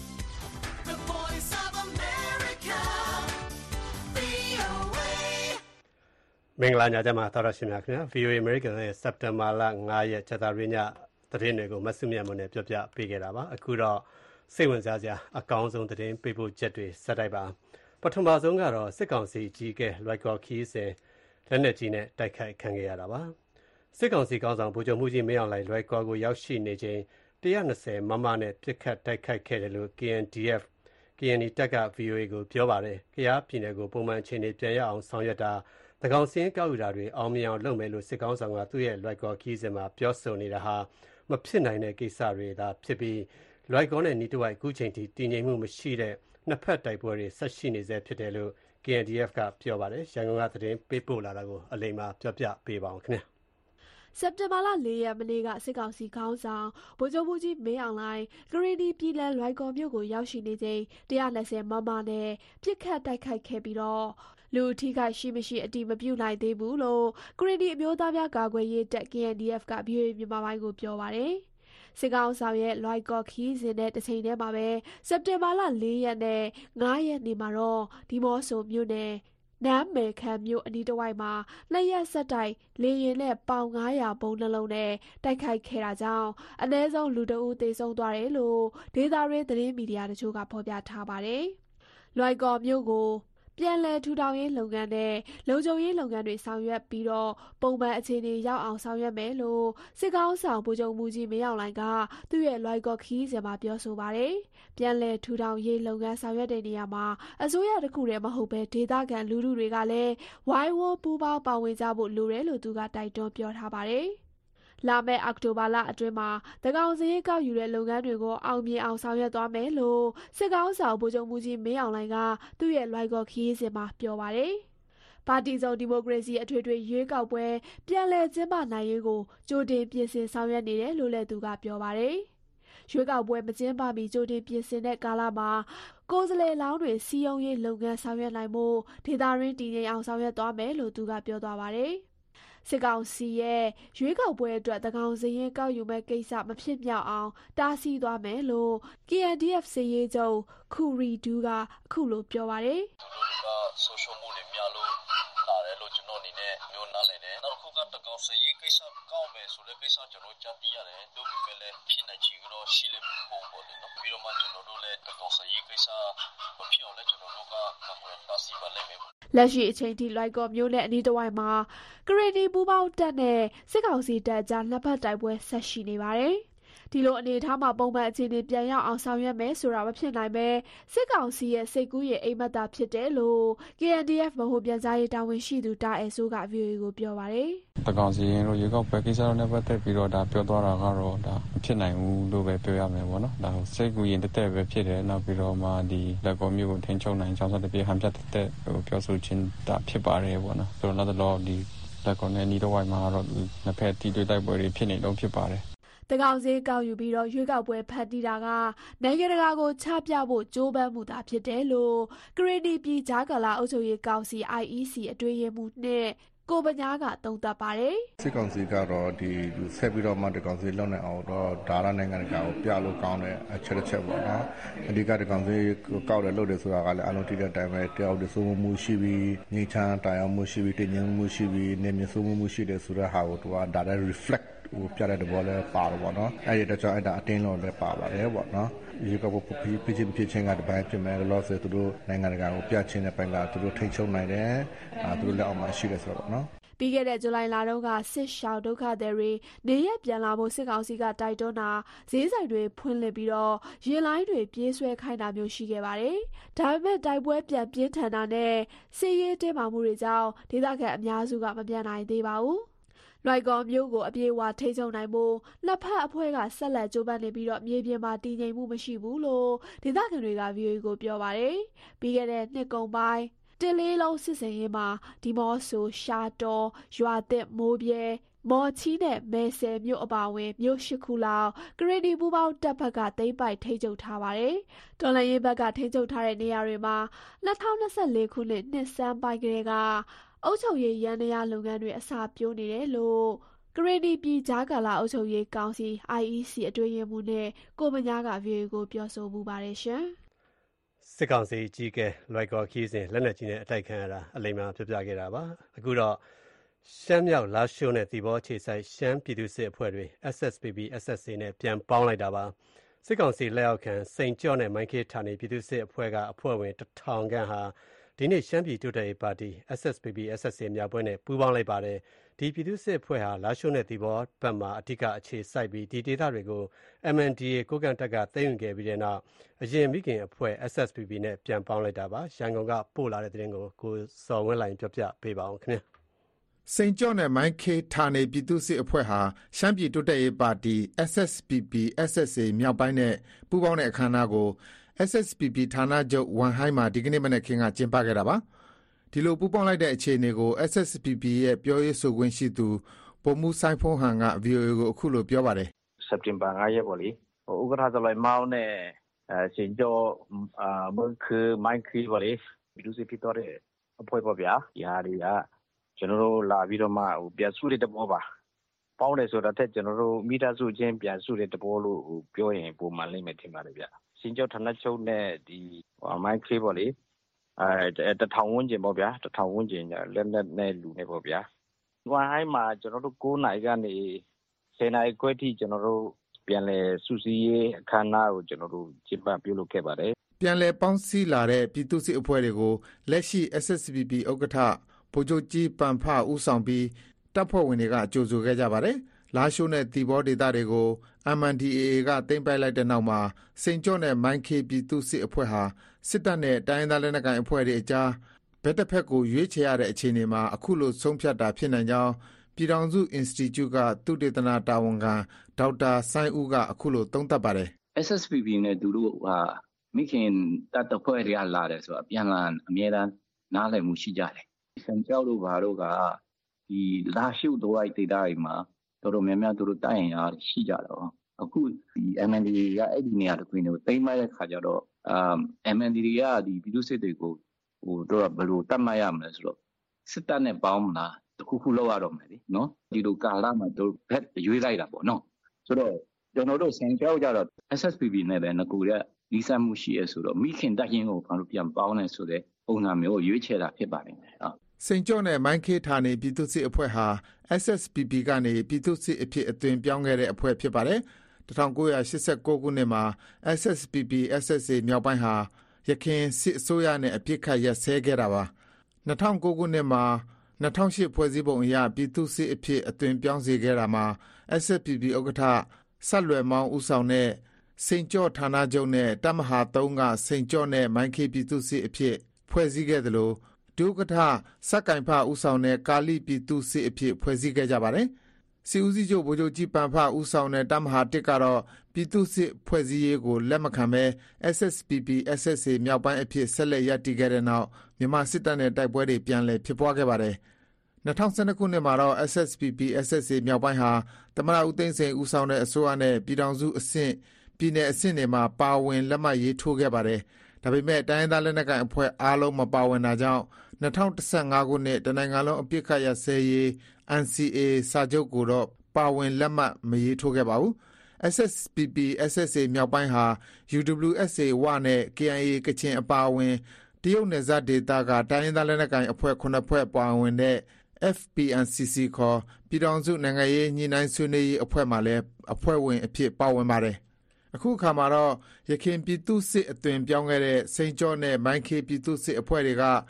the voice of America, ဗွီအိုအေ မင်္ဂလာညချမ်းပါသောရရှင်များခင်ဗျာ ဗွီအိုအေ American ရဲ့စက်တင်ဘာလ၅ရက်ကြာသပတေးညသတင်းတွေကိုမဆုမြတ်မွန်နဲ့ပြောပြပေးခဲ့တာပါအခုတော့စိတ်ဝင်စားစရာအကောင်းဆုံးသတင်းပေးပို့ချက်တွေစတိုက်ပါပထမဆုံးကတော့စစ်ကောင်စီကြီးကဲလွိုက်ကော်ခီးစဉ်လက်နက်ကြီးနဲ့တိုက်ခိုက်ခံခဲ့ရတာပါစစ်ကောင်စီကောင်းဆောင်ဗိုလ်ချုပ်မှုကြီးမင်းအောင်လှိုင်လွိုက်ကော်ကိုရောက်ရှိနေချိန်one twentyမမနဲ့ပြစ်ခတ်တိုက်ခိုက်ခဲ့တယ်လို့ ကေအန်ဒီအက်ဖ် ကရင်နီတပ်က ဗွီအိုအေကိုပြောပါတယ်။ကယားပြည်နယ်ကိုပုံမှန်အခြေအနေပြန်ရအောင်ဆောင်ရွက်တာသန်းခေါင်စာရင်းကောက်ယူတာတွေအောင်မြင်အောင်လုပ်မယ်လို့စစ်ကောင်ဆောင်ကသူ့ရဲ့လွိုက်ကော်ခီးစဉ်မှာပြောဆိုနေတာဟာမဖြစ်နိုင်တဲ့ကိစ္စတွေသာဖြစ်ပြီးလွိုက်ကော်နဲ့နီးတဝိုက်အခုချိန်ထိတည်ငြိမ်မှုမရှိတဲ့နှစ်ဖက်တိုက်ပွဲတွေဆက်ရှိနေဆဲဖြစ်တယ်လို့ ကေအန်ဒီအက်ဖ် ကပြောပါတယ်။ရန်ကုန်ကသတင်းပေးပို့လာတာကိုအလိမ္မာပြောပြပေးပါဦးခင်ဗျာ။စက်တင်ဘာလ၄ရက်မနေ့ကစစ်ကောင်စီခေါင်းဆောင်ဗိုလ်ချုပ်မှုကြီးမင်းအောင်လှိုင်ကရင်နီပြည်နယ်လွိုင်ကော်မြို့ကိုရောက်ရှိနေချိန်one twentyမမနဲ့ပြစ်ခတ်တိုက်ခိုက်ခဲ့ပြီးတော့လူအထိခိုက်ရှိမရှိအတိမပြုနိုင်သေးဘူးလို့ကရင်နီအမျိုးသားများကာကွယ်ရေးတပ် ကေအန်ဒီအက်ဖ် က ဗွီအိုအေမြန်မာပိုင်းကိုပြောပါတယ်။စစ်ကောင်ဆောင်ရဲ့လွိုင်ကော်ခီးစဉ်နဲ့တစ်ချိန်တည်းမှာပဲစက်တင်ဘာလ၄ရက်နဲ့၅ရက်နေ့မှာတော့ဒီမော့ဆိုမြို့နယ်နမ်းမယ်ခမ်းမြို့အနီးတစ်ဝိုက်မှာနှစ်ရက်ဆက်တိုက်လေရင်နဲ့ပေါင်၅၀၀ပုံနှလုံးနဲ့တိုက်ခိုက်ခဲ့တာကြောင့်အနည်းဆုံးလူတအုပ်သေဆုံးသွားတယ်လို့ဒေသရင်းသတင်းမီဒီယာတချို့ကဖော်ပြထားပါတယ်။လွိုင်ကော်မြို့ကိုပြန်လည်ထူထောင်ရေးလုပ်ငန်းနဲ့လုံခြုံရေးလုပ်ငန်းတွေဆောင်ရွက်ပြီးတော့ပုံမှန်အခြေအနေရောက်အောင်ဆောင်ရွက်မယ်လို့စစ်ကောင်ဆောင်ဗိုလ်ချုပ်မှုကြီးမင်းအောင်လှိုင်ကသူ့ရဲ့လွိုင်ကော်ခီးစဉ်မှာပြောဆိုပါတယ်။ပြန်လည်ထူထောင်ရေးလုပ်ငန်းဆောင်ရွက်တဲ့နေရာမှာအစိုးရတစ်ခုတည်းမဟုတ်ပဲဒေသခံလူထုတွေကလည်းဝိုင်းဝန်းပူးပေါင်းပါဝင်ကြဖို့လိုတယ်လို့သူကတိုက်တွန်းပြောထားပါတယ်။လာမယ့်အောက်တိုဘာလအတွင်းမှာသန်းခေါင်စာရင်းကောက်ယူတဲ့လုပ်ငန်းတွေကိုအောင်မြင်အောင်ဆောင်ရွက်သွားမယ်လို့စစ်ကောင်ဆောင်ဗိုလ်ချုပ်မှုကြီးမင်းအောင်လှိုင်ကသူ့ရဲ့လွိုင်ကော်ခီးစဉ်မှာပြောပါတယ်။ပါတီစုံဒီမိုကရေစီအထွေထွေရွေးကောက်ပွဲပြန်လည်ကျင်းပနိုင်ရေးကိုကြိုတင်ပြင်ဆင်ဆောင်ရွက်နေတယ်လို့လည်းသူကပြောပါတယ်။ရွေးကောက်ပွဲမကျင်းပမီကြိုတင်ပြင်ဆင်တဲ့ကာလမှာကိုယ်စားလှယ်လောင်းတွေစီယုံရေးလုပ်ငန်းဆောင်ရွက်နိုင်မှုဒေသရင်းတည်ငြိမ်အောင်ဆောင်ရွက်သွားမယ်လို့သူကပြောသွားပါတယ်။စစ်ကောင်စီရဲ့ရွေးကောက်ပွဲအတွက်သန်းခေါင်စာရင်းကောက်ယူမဲ့ကိစ္စမဖြစ်မြောက်အောင်တားဆီးသွားမယ်လို့ ကေအန်ဒီအက်ဖ် စစ်ရေးချုပ်ခူရီဒူးကအခုလိုပြောပါတယ်။သူတို့ကဆိုရှယ်မှုတွေများလို့လာတယ်လို့ကျွန်တော်အနေနဲ့မျိုးနားလည်တယ်။နောက်တစ်ခုကသန်းခေါင်စာရင်းကိစ္စကောက်မယ်ဆိုတဲ့ကိစ္စကျွန်တော်ကြားသိရတယ်။တို့ပေမဲ့လည်းဖြစ်နိုင်ချေကတော့ရှိလိမ့်မယ်ပုံပေါ်တယ်နော်။ပြီးတော့မှကျွန်တော်တို့လည်းသန်းခေါင်စာရင်းကိစ္စမဖြစ်အောင်လည်းကျွန်တော်တို့ကကာကွယ်တားဆီးပါလိမ့်မယ်။လက်ရှိအချိန်ထိလွိုင်ကော်မျိုးနဲ့အနီးတစ်ဝိုက်မှာကရင်နီပူပေါင်းတပ်နဲ့စစ်ကောင်စီတပ်ကြားနှစ်ဖက်တိုက်ပွဲဆက်ရှိနေပါတယ်။ဒီလိုအနေအထားမှာပုံမှန်အခြေအနေပြန်ရောက်အောင်ဆောင်ရွက်မယ်ဆိုတာမဖြစ်နိုင်ပဲစစ်ကောင်စီရဲ့စိတ်ကူးရဲ့အိမ်မက်တာဖြစ်တယ်လို့ ကေအန်ဒီအက်ဖ် ဗဟိုပြန်ကြားရေးတာဝန်ရှိသူတာအဲဆိုးက ဗွီအိုအေကိုပြောပါတယ်။သန်းခေါင်စာရင်းတို့ရေကောက်ပွဲကိစ္စတော့နဲ့ပတ်သက်ပြီးတော့ဒါပြောသွားတာကတော့ဒါမဖြစ်နိုင်ဘူးလို့ပဲပြောရမယ်ပေါ့နော်။ဒါစိတ်ကူးရင်တက်တက်ပဲဖြစ်တယ်နောက်ပြီးတော့မှဒီလက်ကောမျိုးကိုထိန်းချုပ်နိုင်ကြောင်းစတဲ့ပြေဟန်ပြတက်တက်ဟိုပြောဆိုခြင်းဒါဖြစ်ပါတယ်ပေါ့နော်။ဆိုတော့နောက်တော့ဒီလက်ကောနဲ့နီးတော့ဝိုင်းမှာတော့နှစ်ဖက်တီးတွေ့တိုက်ပွဲတွေဖြစ်နေတော့ဖြစ်ပါတယ်။တကောင်စေးကောက်ယူပြီးတော့ရွေးကောက်ပွဲဖတ်တီးတာကနိုင်ငံတကာကိုချပြဖို့ကြိုးပမ်းမှုသာဖြစ်တယ်လို့ကရင်နီပြည်ကြားကာလအုပ်ချုပ်ရေးကောင်စီ အိုင်အီစီ အတွင်းရေးမှူးနဲ့ကိုပညာကသုံးသပ်ပါတယ်စစ်ကောင်စီကတော့ဒီဆက်ပြီးတော့မှတကောင်စီလောက်နေအောင်တော့ဒါရနိုင်ငံတကာကိုပြလို့ကောင်းတဲ့အချက်တစ်ချက်ပေါ့နော်အဓိကတကောင်စီကောက်တယ်လို့တယ်ဆိုတာကလည်းအလုံးတိတဲ့အတိုင်းပဲတယောက်တည်းစိုးမှုရှိပြီးငြိမ်းချမ်းတရားမှုရှိပြီးတည်ငြိမ်မှုရှိပြီးနေမြစိုးမှုရှိတယ်ဆိုတဲ့ဟာကိုသူကဒါလည်း reflect ဟိုပြတဲ့တဘောလဲပါတော့ဗောနော်အဲ့ဒီတကြောင်အဲ့ဒါအတင်းလုံးလဲပါပါတယ်ဗောနော်ဒီကဘပြချင်းပြချင်းကတပိုင်းဖြစ်မယ်လို့ဆိုသူတို့နိုင်ငံတကာကိုပြချင်းတဲ့ပိုင်းကသူတို့ထိန်းချုပ်နိုင်တယ်အဲသူတို့လက်အောက်မှာရှိတယ်ဆိုတော့နော်ပြီးခဲ့တဲ့ဇူလိုင်လတုန်းကစစ်ရှောင်ဒုက္ခသည်တွေနေရပြန်လာဖို့စစ်ကောင်စီကတိုက်တွန်းတာဈေးဆိုင်တွေဖွင့်လှစ်ပြီးတော့ရင်လိုင်းတွေပြေးဆွဲခိုင်းတာမျိုးရှိခဲ့ပါတယ်။ဒါပေမဲ့တိုက်ပွဲပြန်ပြင်းထန်တာနဲ့စစ်ရေးတင်းမာမှုတွေကြောင့်ဒေသခံအများစုကမပြန်နိုင်သေးပါဘူး။လွိုင်ကော်မြို့ကိုအပြေအဝထိန်းချုပ်နိုင်ဖို့လက်ဖက်အဖွဲ့ကဆက်လက်ကြိုးပမ်းနေပြီးတော့မြေပြင်မှာတည်ငြိမ်မှုမရှိဘူးလို့ဒေသခံတွေက ဗီအိုအေ ကိုပြောပါတယ်။ပြီးခဲ့တဲ့နှစ်ကုန်ပိုင်းတလေးလုံးစစ်စင်ရေးမှာဒီမော့ဆိုရှာတော်ရွာသစ်မိုးပြဲမော်ချီနဲ့မဲဆယ်မြို့အပါအဝင်မြို့ရှိခုလောက်ကရီဒီပူပေါင်းတပ်ဖက်ကသိမ်းပိုက်ထိန်းချုပ်ထားပါတယ်။တော်လှန်ရေးဘက်ကထိန်းချုပ်ထားတဲ့နေရာတွေမှာ၂၀၂၄ခုနှစ်နှစ်ဆန်းပိုင်းကလေးကအုပ်ချုပ်ရေးရန်တရားလုပ်ငန်းတွေအစာပြိုးနေတယ်လို့ကရီဒီပြည်ကြားကာလအုပ်ချုပ်ရေးကောင်စီ အိုင် အီ စီ အတွင်းရေးမှူးနဲ့ကိုမညာက ဗီအိုအေ ကိုပြောဆိုမှုပါတယ်ရှင်။စစ်ကောင်စီကြီးကလွိုက်ကော်ခီးစဉ်လက်နက်ကြီးနဲ့အတိုက်ခံရတာအလိမ္မာပြပြခဲ့တာပါအခုတော့ရှမ်းမြောက်လာရှိုးနဲ့တီဘောခြေဆိုင်ရှမ်းပြည်သူစစ်အဖွဲ့တွေ အက်စ် အက်စ် ပီ ပီ အက်စ် အက်စ် အေ နဲ့ပြန်ပေါင်းလိုက်တာပါစစ်ကောင်စီလက်အောက်ခံစိန်ကြော့နဲ့မိုင်းခေးဌာနေပြည်သူစစ်အဖွဲ့ကအဖွဲ့ဝင်တစ်ထောင်ခန့်ဟာဒီနေ့ရှမ်းပြည်တိုးတက်ရေးပါတီ အက်စ် အက်စ် ပီ ပီ အက်စ် အက်စ် အေ မြောက်ပွဲနဲ့ပူးပေါင်းလိုက်ပါတယ်ဒီပြည်သူ့စစ်အဖွဲ့ဟာလာရှိုးနဲ့တီဘောဘက်မှာအဓိကအခြေစိုက်ပြီးဒီဒေသတွေကို အမ် အန် ဒီ အေ ကိုကန့်တပ်ကသိမ်းယူခဲ့ပြီးတဲ့နောက်အရင်မိခင်အဖွဲ့ အက်စ် အက်စ် ပီ ပီ နဲ့ပြန်ပေါင်းလိုက်တာပါရန်ကုန်ကပို့လာတဲ့သတင်းကိုကိုစော်ဝင်းလိုင်ပြောပြပေးပါအောင်ခင်ဗျာစိန်ကြော့နဲ့မိုင်းခေးဌာနေပြည်သူ့စစ်အဖွဲ့ဟာရှမ်းပြည်တိုးတက်ရေးပါတီ အက်စ် အက်စ် ပီ ပီ အက်စ် အက်စ် အေ မြောက်ပိုင်းနဲ့ပူးပေါင်းတဲ့အခမ်းအနားကို အက်စ် အက်စ် ပီ ပီ ဌာနချုပ်ဝန်ဟိုင်းမှာဒီကနေ့မနက်ခင်းကကျင်းပခဲ့တာပါဒီလိုပူးပေါင်းလိုက်တဲ့အခြေအနေကို အက်စ် အက်စ် ပီ ပီ ရဲ့ပြောရေးဆိုခွင့်ရှိသူဗိုလ်မှူးစိုင်းဖုန်းဟန်က ဗီအိုအေ ကိုအခုလိုပြောပါတယ်စက်တင်ဘာ၅ရက်ပေါ့လေဟိုဥက္ကဋ္ဌဇလွိုင်မောင်းနဲ့အဲစင်ကျော်အာမခမိုင်းခီပေါ့လေပြည်သူစစ်ဖြစ်တော့တဲ့အဖွဲ့ပေါ့ဗျာဒီဟာတွေကကျွန်တော်တို့လာပြီးတော့မှဟိုပြန်စုတဲ့တဘောပါပေါင်းတယ်ဆိုတာတက်ကျွန်တော်တို့မိသားစုချင်းပြန်စုတဲ့တဘောလို့ဟိုပြောရင်ပုံမှန်လိမ့်မယ်ထင်ပါတယ်ဗျစင်ကျော်ဌာနချုပ်နဲ့ဒီမိုင်းခီပေါ့လေအဲတထောင်ဝန်းကျင်ပေါ့ဗျာတထောင်ဝန်းကျင်လက်နဲ့နဲ့လူနေပေါ့ဗျာဝိုင်းဟိုင်းမှာကျွန်တော်တို့၉နိုင်ကနေဆယ်နိုင်ခွဲထိကျွန်တော်တို့ပြန်လဲစုစည်းရေးအခမ်းအနားကိုကျွန်တော်တို့ကျင်းပပြုလုပ်ခဲ့ပါတယ်ပြန်လဲပေါင်းစည်းလာတဲ့ပြည်သူ့စစ်အဖွဲ့တွေကိုလက်ရှိ အက်စ် အက်စ် ပီ ပီ ဥက္ကဋ္ဌဗိုလ်ချုပ်ကြီးပန်ဖဦးဆောင်ပြီးတပ်ဖွဲ့ဝင်တွေကကြိုဆိုခဲ့ကြပါတယ်လာရှိုးနဲ့တီဘောဒေသတွေကို အမ် အန် ဒီ အေ အေ ကသိမ်းပိုက်လိုက်တဲ့နောက်မှာစိန်ကြော့နဲ့မိုင်းခေးပြည်သူ့စစ်အဖွဲ့ဟာစစ်တပ်နဲ့တိုင်းရင်းသားလက်နက်ကိုင်အဖွဲ့တွေအကြားဘက်တစ်ဖက်ကိုရွေးချယ်ရတဲ့အခြေအနေမှာအခုလိုဆုံးဖြတ်တာဖြစ်နိုင်ကြောင်းပြည်ထောင်စုအင်စတီကျုကသုတေသနတာဝန်ခံဒေါက်တာဆိုင်းဦးကအခုလိုသုံးသပ်ပါတယ်အက်စ် အက်စ် ပီ ပီ နဲ့သူတို့ဟာမိခင်တပ်တပ်ဖွဲ့တွေကလာတယ်ဆိုတော့အပြန်လာအမြဲတမ်းနားလည်မှုရှိကြတယ်ဆန်ကြောက်တို့ဘာတို့ကဒီလာရှုပ်တော့ဒေတာတွေမှာတော်တော်များများသူတို့တိုက်ရင်အားရှိကြတော့အခုဒီ အမ် အန် ဒီ အေ ကအဲ့ဒီနေရာတစ်ခုနေကိုတိမ့်မတဲ့ခါကျတော့အမ် အန် ဒီ အေ ကဒီပြည်သူစစ်တွေကိုဟိုတော့ဘယ်လိုတတ်မှတ်ရမလဲဆိုတော့စစ်တပ်နဲ့ပေါင်းမလားတခုခုလောက်ရတော့မယ်လीနော်ဒီလိုကာလမှာတို့ဘက်ရွေးလိုက်တာပေါ့နော်ဆိုတော့ကျွန်တော်တို့ဆင်ကြောက်ကြတော့ အက်စ် အက်စ် ပီ ပီ နဲ့ပဲငကူတဲ့ဒီစမှုရှိရဆိုတော့မိခင်တက်ရင်ကိုဘာလို့ပြန်ပေါင်းလဲဆိုတဲ့ပုံစံမျိုးရွေးချယ်တာဖြစ်ပါလိမ့်မယ်ဟုတ်စိန်ကြော့နဲ့မိုင်းခေးဌာနေပြည်သူ့စစ်အဖွဲ့ဟာ အက်စ် အက်စ် ပီ ပီ ကနေပြည်သူ့စစ်အဖြစ်အသွင်ပြောင်းခဲ့တဲ့အဖွဲ့ဖြစ်ပါတယ်၁၉၈၉ခုနှစ်မှာ အက်စ် အက်စ် ပီ ပီ အက်စ် အက်စ် အေ မြောက်ပိုင်းဟာရခင်စစ်အစိုးရနဲ့အပြစ်ခတ်ရပ်စဲခဲ့တာပါ၂၀၀၉ခုနှစ်မှာ၂၀၀၈ဖွဲ့စည်းပုံအရပြည်သူ့စစ်အဖြစ်အသွင်ပြောင်းစေခဲ့တာမှာ အက်စ် အက်စ် ပီ ပီ ဥက္ကဋ္ဌဆက်လွယ်မောင်းဦးဆောင်တဲ့စိန်ကြော့ဌာနချုပ်နဲ့တပ်မဟာ၃ကစိန်ကြော့နဲ့မိုင်းခေးပြည်သူ့စစ်အဖြစ်ဖွဲ့စည်းခဲ့သလိုဒုဥက္ကဋ္ဌစက်ကင်ဖဦးဆောင်တဲ့ကာလိပြည်သူ့စစ်အဖြစ်ဖွဲ့စည်းခဲ့ကြပါတယ်စစ်ဦးစီးချုပ်ဗိုလ်ချုပ်ကြီးပန်ဖဦးဆောင်တဲ့တပ်မဟာ၁ကတော့ပြည်သူ့စစ်ဖွဲ့စည်းရေးကိုလက်မခံဘဲ အက်စ် အက်စ် ပီ ပီ အက်စ် အက်စ် အေ မြောက်ပိုင်းအဖြစ်ဆက်လက်ရပ်တည်ခဲ့တဲ့နောက်မြန်မာစစ်တပ်နဲ့တိုက်ပွဲတွေပြန်လည်ဖြစ်ပွားခဲ့ပါတယ်၂၀၁၂ခုနှစ်မှာတော့ အက်စ် အက်စ် ပီ ပီ အက်စ် အက်စ် အေ မြောက်ပိုင်းဟာသမ္မတဦးသိန်းစိန်ဦးဆောင်တဲ့အစိုးရနဲ့ပြည်ထောင်စုအဆင့်ပြည်내အဆင့်တွေမှာပါဝင်လက်မှတ်ရေးထိုးခဲ့ပါတယ်ဒါပေမဲ့တိုင်းရင်းသားလက်နက်ကိုင်အဖွဲ့အားလုံးမပါဝင်တာကြောင့်၂၀၁၅ခုနှစ်တနိုင်ငံလုံးအပြစ်ခတ်ရစဲရေး အန် စီ အေ စာချုပ်ကိုတော့ပါဝင်လက်မှတ်မရေးထိုးခဲ့ပါဘူး အက်စ် အက်စ် ပီ ပီ အက်စ် အက်စ် အေ မြောက်ပိုင်းဟာ ယူ ဒဘလျူ အက်စ် အေ ဝနဲ့ ကေ အိုင် အေ ကချင်အပါအဝင်တရုတ်နယ်စပ်ဒေသကတိုင်းရင်းသားလက်နက်ကိုင်အဖွဲ့ခုနှစ်ဖွဲ့ပါဝင်တဲ့ F P N C C ခေါ်ပြည်ထောင်စုနိုင်ငံရေးညှိနှိုင်းဆွေးနွေးရေးအဖွဲ့မှလည်းအဖွဲ့ဝင်အဖြစ်ပါဝင်ပါတယ်။အခုအခါမှာတော့ရခိုင်ပြည်သူ့စစ်အသွင်ပြောင်းခဲ့တဲ့စိန်ကျော်နဲ့မိုင်းခေပြည်သူ့စစ်အဖွဲ့တွေက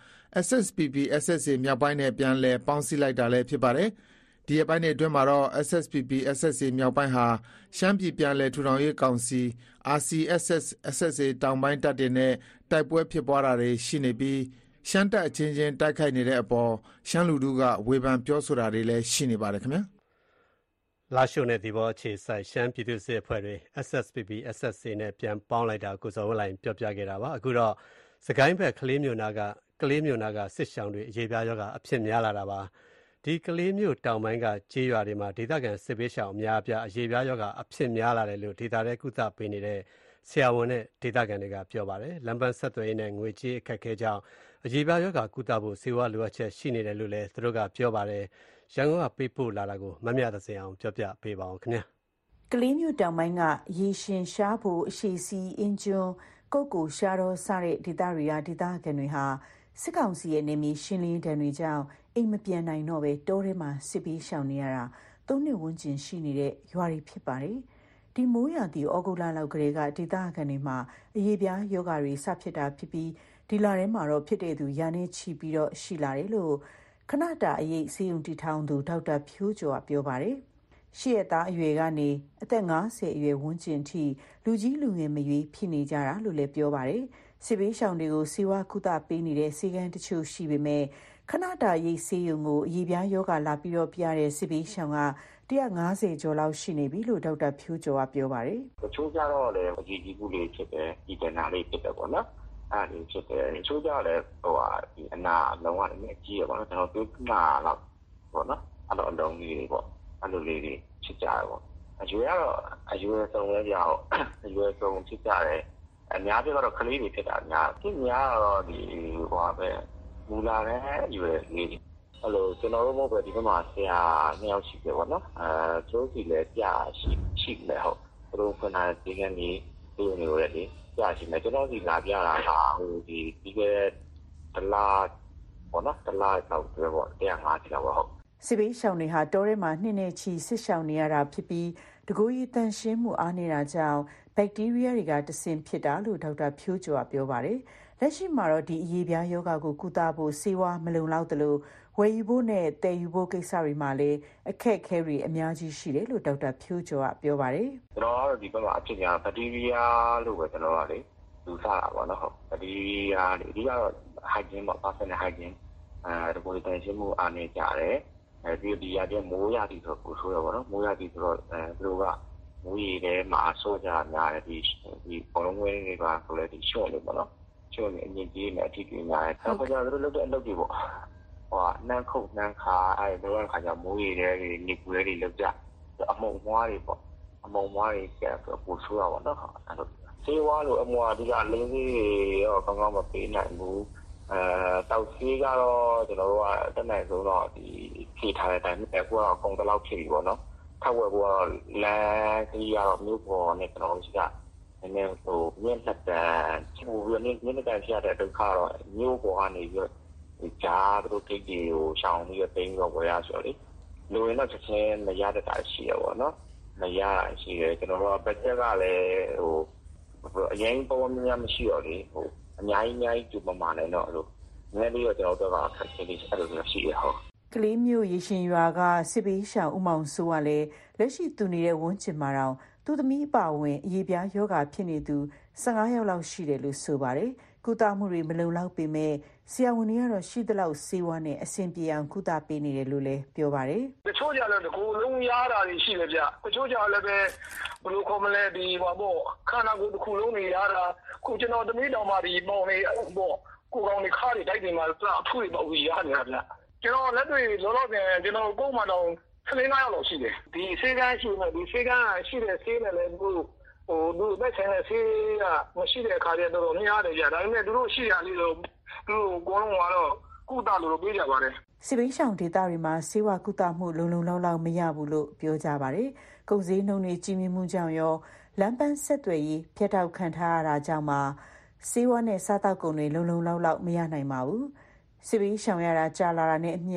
S S P P S S A မြောက်ပိုင်းနဲ့ပြန်လည်ပေါင်းစည်းလိုက်တာလည်းဖြစ်ပါတယ်။ဒီအပိုင်းအတွင်းမှာတော့ S S P P S S A မြောက်ပိုင်းဟာရှမ်းပြည်ပြန်လည်ထူထောင်ရေးကောင်စီ R C S S S S A တောင်ပိုင်းတပ်တွေနဲ့တိုက်ပွဲဖြစ်ပွားတာတွေရှိနေပြီးရှမ်းတပ်အချင်းချင်းတိုက်ခိုက်နေတဲ့အပေါ်ရှမ်းလူထုကဝေဖန်ပြောဆိုတာတွေလည်းရှိနေပါတယ်ခင်ဗျာ။လာရှိုနဲ့ဒီဘောအခြေဆိုင်ရှမ်းပြည်သူ့စစ်အဖွဲ့တွေ S S P P S S A နဲ့ပြန်ပေါင်းလိုက်တာကိုစောဝလိုင်းပြောပြခဲ့တာပါ။အခုတော့စကိုင်းဘက်ကလေးမျိုးနာကကလေးမျိုးနာကစစ်ရှောင်းတွေအေးပြားရောဂါအဖြစ်များလာတာပါဒီကလေးမျိုးတောင်ပိုင်းကကြေးရွာတွေမှာဒေသခံစစ်ပေးရှောင်းအများအပြားအေးပြားရောဂါအဖြစ်များလာတယ်လို့ဒေသရဲကုသပေးနေတဲ့ဆရာဝန်နဲ့ဒေသခံတွေကပြောပါတယ်လမ်းပန်းဆက်သွယ်ရေးနဲ့ငွေကြေးအခက်အခဲကြောင့်အေးပြားရောဂါကုသဖို့စေဝါလိုအပ်ချက်ရှိနေတယ်လို့လည်းသူတို့ကပြောပါတယ်ရန်ကုန်ကပေးပို့လာတာကိုမမြသစင်အောင်ပြောပြပေးပါအောင်ခင်ဗျာကလေးမျိုးတောင်ပိုင်းကရေရှင်ရှားဖို့အရှိစီအင်းကျွန်းကုတ်ကိုရှားတော့စတဲ့ဒေသတွေကဒေသခံတွေဟာစစ်ကောင်စီရဲ့နေမီရှင်းလင်းတဲ့တွေကြောင့်အိမ်မပြန်နိုင်တော့ပဲတောထဲမှာစစ်ပြီးရှောင်နေရတာသုံးနှစ်ဝန်းကျင်ရှိနေတဲ့ရွာတွေဖြစ်ပါတယ်ဒီမိုးရာသီဩဂုတ်လလောက်ကလေးကဒေသခံတွေမှာအရေးပြားယောဂါတွေစဖြစ်တာဖြစ်ပြီးဒီလထဲမှာတော့ဖြစ်တဲ့သူရာနေချီပြီးတော့ရှိလာတယ်လို့ခဏတာအရေးစေယုံတီထောင်သူဒေါက်တာဖြိုးကျော်ကပြောပါတယ်ရှေ့ရသားအရွယ်ကနေအသက်၅၀အရွယ်ဝန်းကျင်ထိလူကြီးလူငယ်မရွေးဖြစ်နေကြတာလို့လည်းပြောပါတယ်စစ်ဘေးရှောင်တွေကိုစီဝါကုသပေးနေတဲ့စီကံတချို့ရှိပေမဲ့ခဏတာရိတ်ဆေးရုံကိုအရေးပြားယောဂလာပြီးတော့ပြရတဲ့စစ်ဘေးရှောင်ကone hundred fiftyကျော်လောက်ရှိနေပြီလို့ဒေါက်တာဖြိုးကျော်ကပြောပါတယ်တချို့ကြတော့လည်းအကြီးကြီးဘူးလေးဖြစ်တယ်ဒီတနာလေးဖြစ်တယ်ပေါ့နော်အဲ့ဒီဖြစ်တယ်တချို့ကြလည်းဟိုဟာဒီအနာလုံးဝလည်းအကြီးရပေါ့နော်ကျွန်တော်ပြောပြတာတော့ပေါ့နော်အဲ့တော့အလုံးကြီးတွေပေါ့အဲ့လိုလေးတွေဖြစ်ကြတယ်ပေါ့အရွယ်ကတော့အရွယ်ဆုံးလည်းကြောက်အရွယ်ဆုံးဖြစ်ကြတယ်အများကြီးတော့ကလေးတွေဖြစ်တာများသူများတော့ဒီဟိုပဲမူလာတဲ့ရွယ်လေးအဲ့လိုကျွန်တော်တို့ဘက်ဒီဘက်မှာဆရာနှစ်ယောက်ရှိတယ်ပေါ့နော်အဲကျိုးစီလည်းကြာရှိရှိတယ်ဟုတ်သူတို့ခဏဒီကနေ့ဒီလိုမျိုးလေကြာရှိတယ်ကျွန်တော်စီလာပြတာဟာဟိုဒီဒီကတလားပေါ့နော်တလားတော့ပြောပေါ့one hundred fiftyလောက်ဟုတ်စစ်ဘေးရှောင်တွေဟာတောထဲမှာနှစ်နဲ့ချီစစ်ရှောင်နေရတာဖြစ်ပြီးတကူကြီးတန်ရှင်းမှုအားနေတာကြောင့်ဘက်တီးရီးယားတွေကတဆင့်ဖြစ်တာလို့ဒေါက်တာဖြိုးကျော်ကပြောပါတယ်လက်ရှိမှာတော့ဒီအရေးပြားယောဂါကိုကုသဖို့ဆေးဝါးမလုံလောက်သလိုဝယ်ယူဖို့နဲ့တည်ယူဖို့ကိစ္စတွေမှာလည်းအခက်အခဲတွေအများကြီးရှိတယ်လို့ဒေါက်တာဖြိုးကျော်ကပြောပါတယ်ကျွန်တော်ဒီဘက်မှာအဖြစ်များဘက်တီးရီးယားလို့ပဲကျွန်တော်ကလေလူစားတာပေါ့နော်ဟုတ်ဘက်တီးရီးယားလေဒီကတော့ hygiene ပေါ့ personal hygiene အဲဒီပေါ်တန်ရှင်းမှုအားနေကြတယ်အဲဒီဒီရတဲ့မိုးရသည်ဆိုတော့ပိုဆိုးရပါတော့မိုးရသည်ဆိုတော့အဲသူတို့ကမိုးရီထဲမှာဆိုးကြများတယ်ဒီဒီဘောလုံးဝင်းတွေကဆိုလဲဒီရှော့လို့ပေါ့နော်ရှော့နေအမြင့်ကြီးနဲ့အထီးကြီးများတယ်တော့ကျွန်တော်တို့လုပ်တဲ့အလုပ်တွေပေါ့ဟိုနန်းခုတ်နန်းခါအဲဒီတော့ခါကျမိုးရီထဲတွေနေပူတွေလောက်ကြအမုံမွားတွေပေါ့အမုံမွားတွေကျတော့ပိုဆိုးရပါတော့အဲလိုဆေးဝါးလို့အမွားဒီကလင်းလေးရောကောင်းကောင်းမပေးနိုင်ဘူးအဲတောက်စီကတော့ကျွန်တော်တို့ကတက်နိုင်ဆုံးတော့ဒီဖြည့်ထားတဲ့အတိုင်းပဲကိုကအကုန်တလောက်ဖြည့်ပြီပေါ့နော်ထောက်ဝဲကိုကတော့လမ်းကြီးကတော့မြို့ပေါ်နဲ့ကျွန်တော်တို့ကနည်းနည်းဟိုမြင့်တက်တဲ့ချူပြီးနေနေတန်ပြတဲ့ဒုက္ခတော့မြို့ပေါ်ကနေပြီးဒီကြားတို့ကိတ်တွေကိုရှောင်ပြီးပိန်းတော့ဝယ်ရဆိုလေလူရင်တော့ချက်ချင်းမရတဲ့တာရှိရပေါ့နော်မရရှိတယ်ကျွန်တော်တို့ကဘတ်ဂျက်ကလည်းဟိုအရင်ပေါ်များများမရှိတော့လေဟိုအများကြီးအများကြီးကျမမှလည်းတော့အဲ့လိုနည်းနည်းလေးတော့ကျွန်တော်တို့ကခက်ခဲလေးအဲ့လိုမျိုးရှိရဟုတ်ကလေးမျိုးရေရှင်ရွာကစစ်ပေးရှောင်ဥမောင်စိုးကလည်းလက်ရှိသူနေတဲ့ဝန်းကျင်မှာတော့သူသမီးအပါဝင်အရေးပြားယောဂါဖြစ်နေသူfifteenယောက်လောက်ရှိတယ်လို့ဆိုပါတယ်ကုသမှုတွေမလုံလောက်ပေမဲ့ဆရာဝန်တွေကတော့ရှိသလောက်စေဝါနဲ့အဆင်ပြေအောင်ကုသပေးနေတယ်လို့လည်းပြောပါတယ်တချို့ကြလည်းတကူလုံးရတာတွေရှိတယ်ဗျတချို့ကြလည်းပဲဘယ်လိုခေါ်မလဲဒီဟောပေါ့ခန္ဓာကိုယ်တစ်ခုလုံးနေရတာခုကျွန်တော်သမီးတော်မှာဒီပေါင်နေပေါ့ကိုကောင်တွေခါတွေတိုက်တွေမှာအထူးတွေပေါ့ကြီးရနေတာဗျကျွန်တော်လက်တွေလောလောဆယ်ကျွန်တော်ကိုယ်မှတော့fifteenယောက်လောက်ရှိတယ်ဒီဆေးကန်းရှိနေဒီဆေးကန်းရှိတဲ့ဆေးနဲ့လည်းသူဟိုသူ့ဘက်ဆိုင်တဲ့ဆေးကမရှိတဲ့အခါကျတော့တော်များတယ်ကြာဒါပေမဲ့သူတို့ရှိရလေးတော့သူတို့ကိုလုံးကတော့ကုသလို့ပြေးကြပါတယ်စစ်ဘေးရှောင်ဒေသတွေမှာဆေးဝါးကုသမှုလုံလုံလောက်လောက်မရဘူးလို့ပြောကြပါတယ်ကုန်စည်နှုန်းတွေကြီးမြင့်မှုကြောင့်ရောလမ်းပန်းဆက်သွယ်ရေးဖျက်တောက်ခံထားရတာကြောင့်မှဆေးဝါးနဲ့စားတောက်ကုန်တွေလုံလုံလောက်လောက်မရနိုင်ပါဘူးစစ်ဘေးရှောင်ရတာကြာလာတာနဲ့အမျှ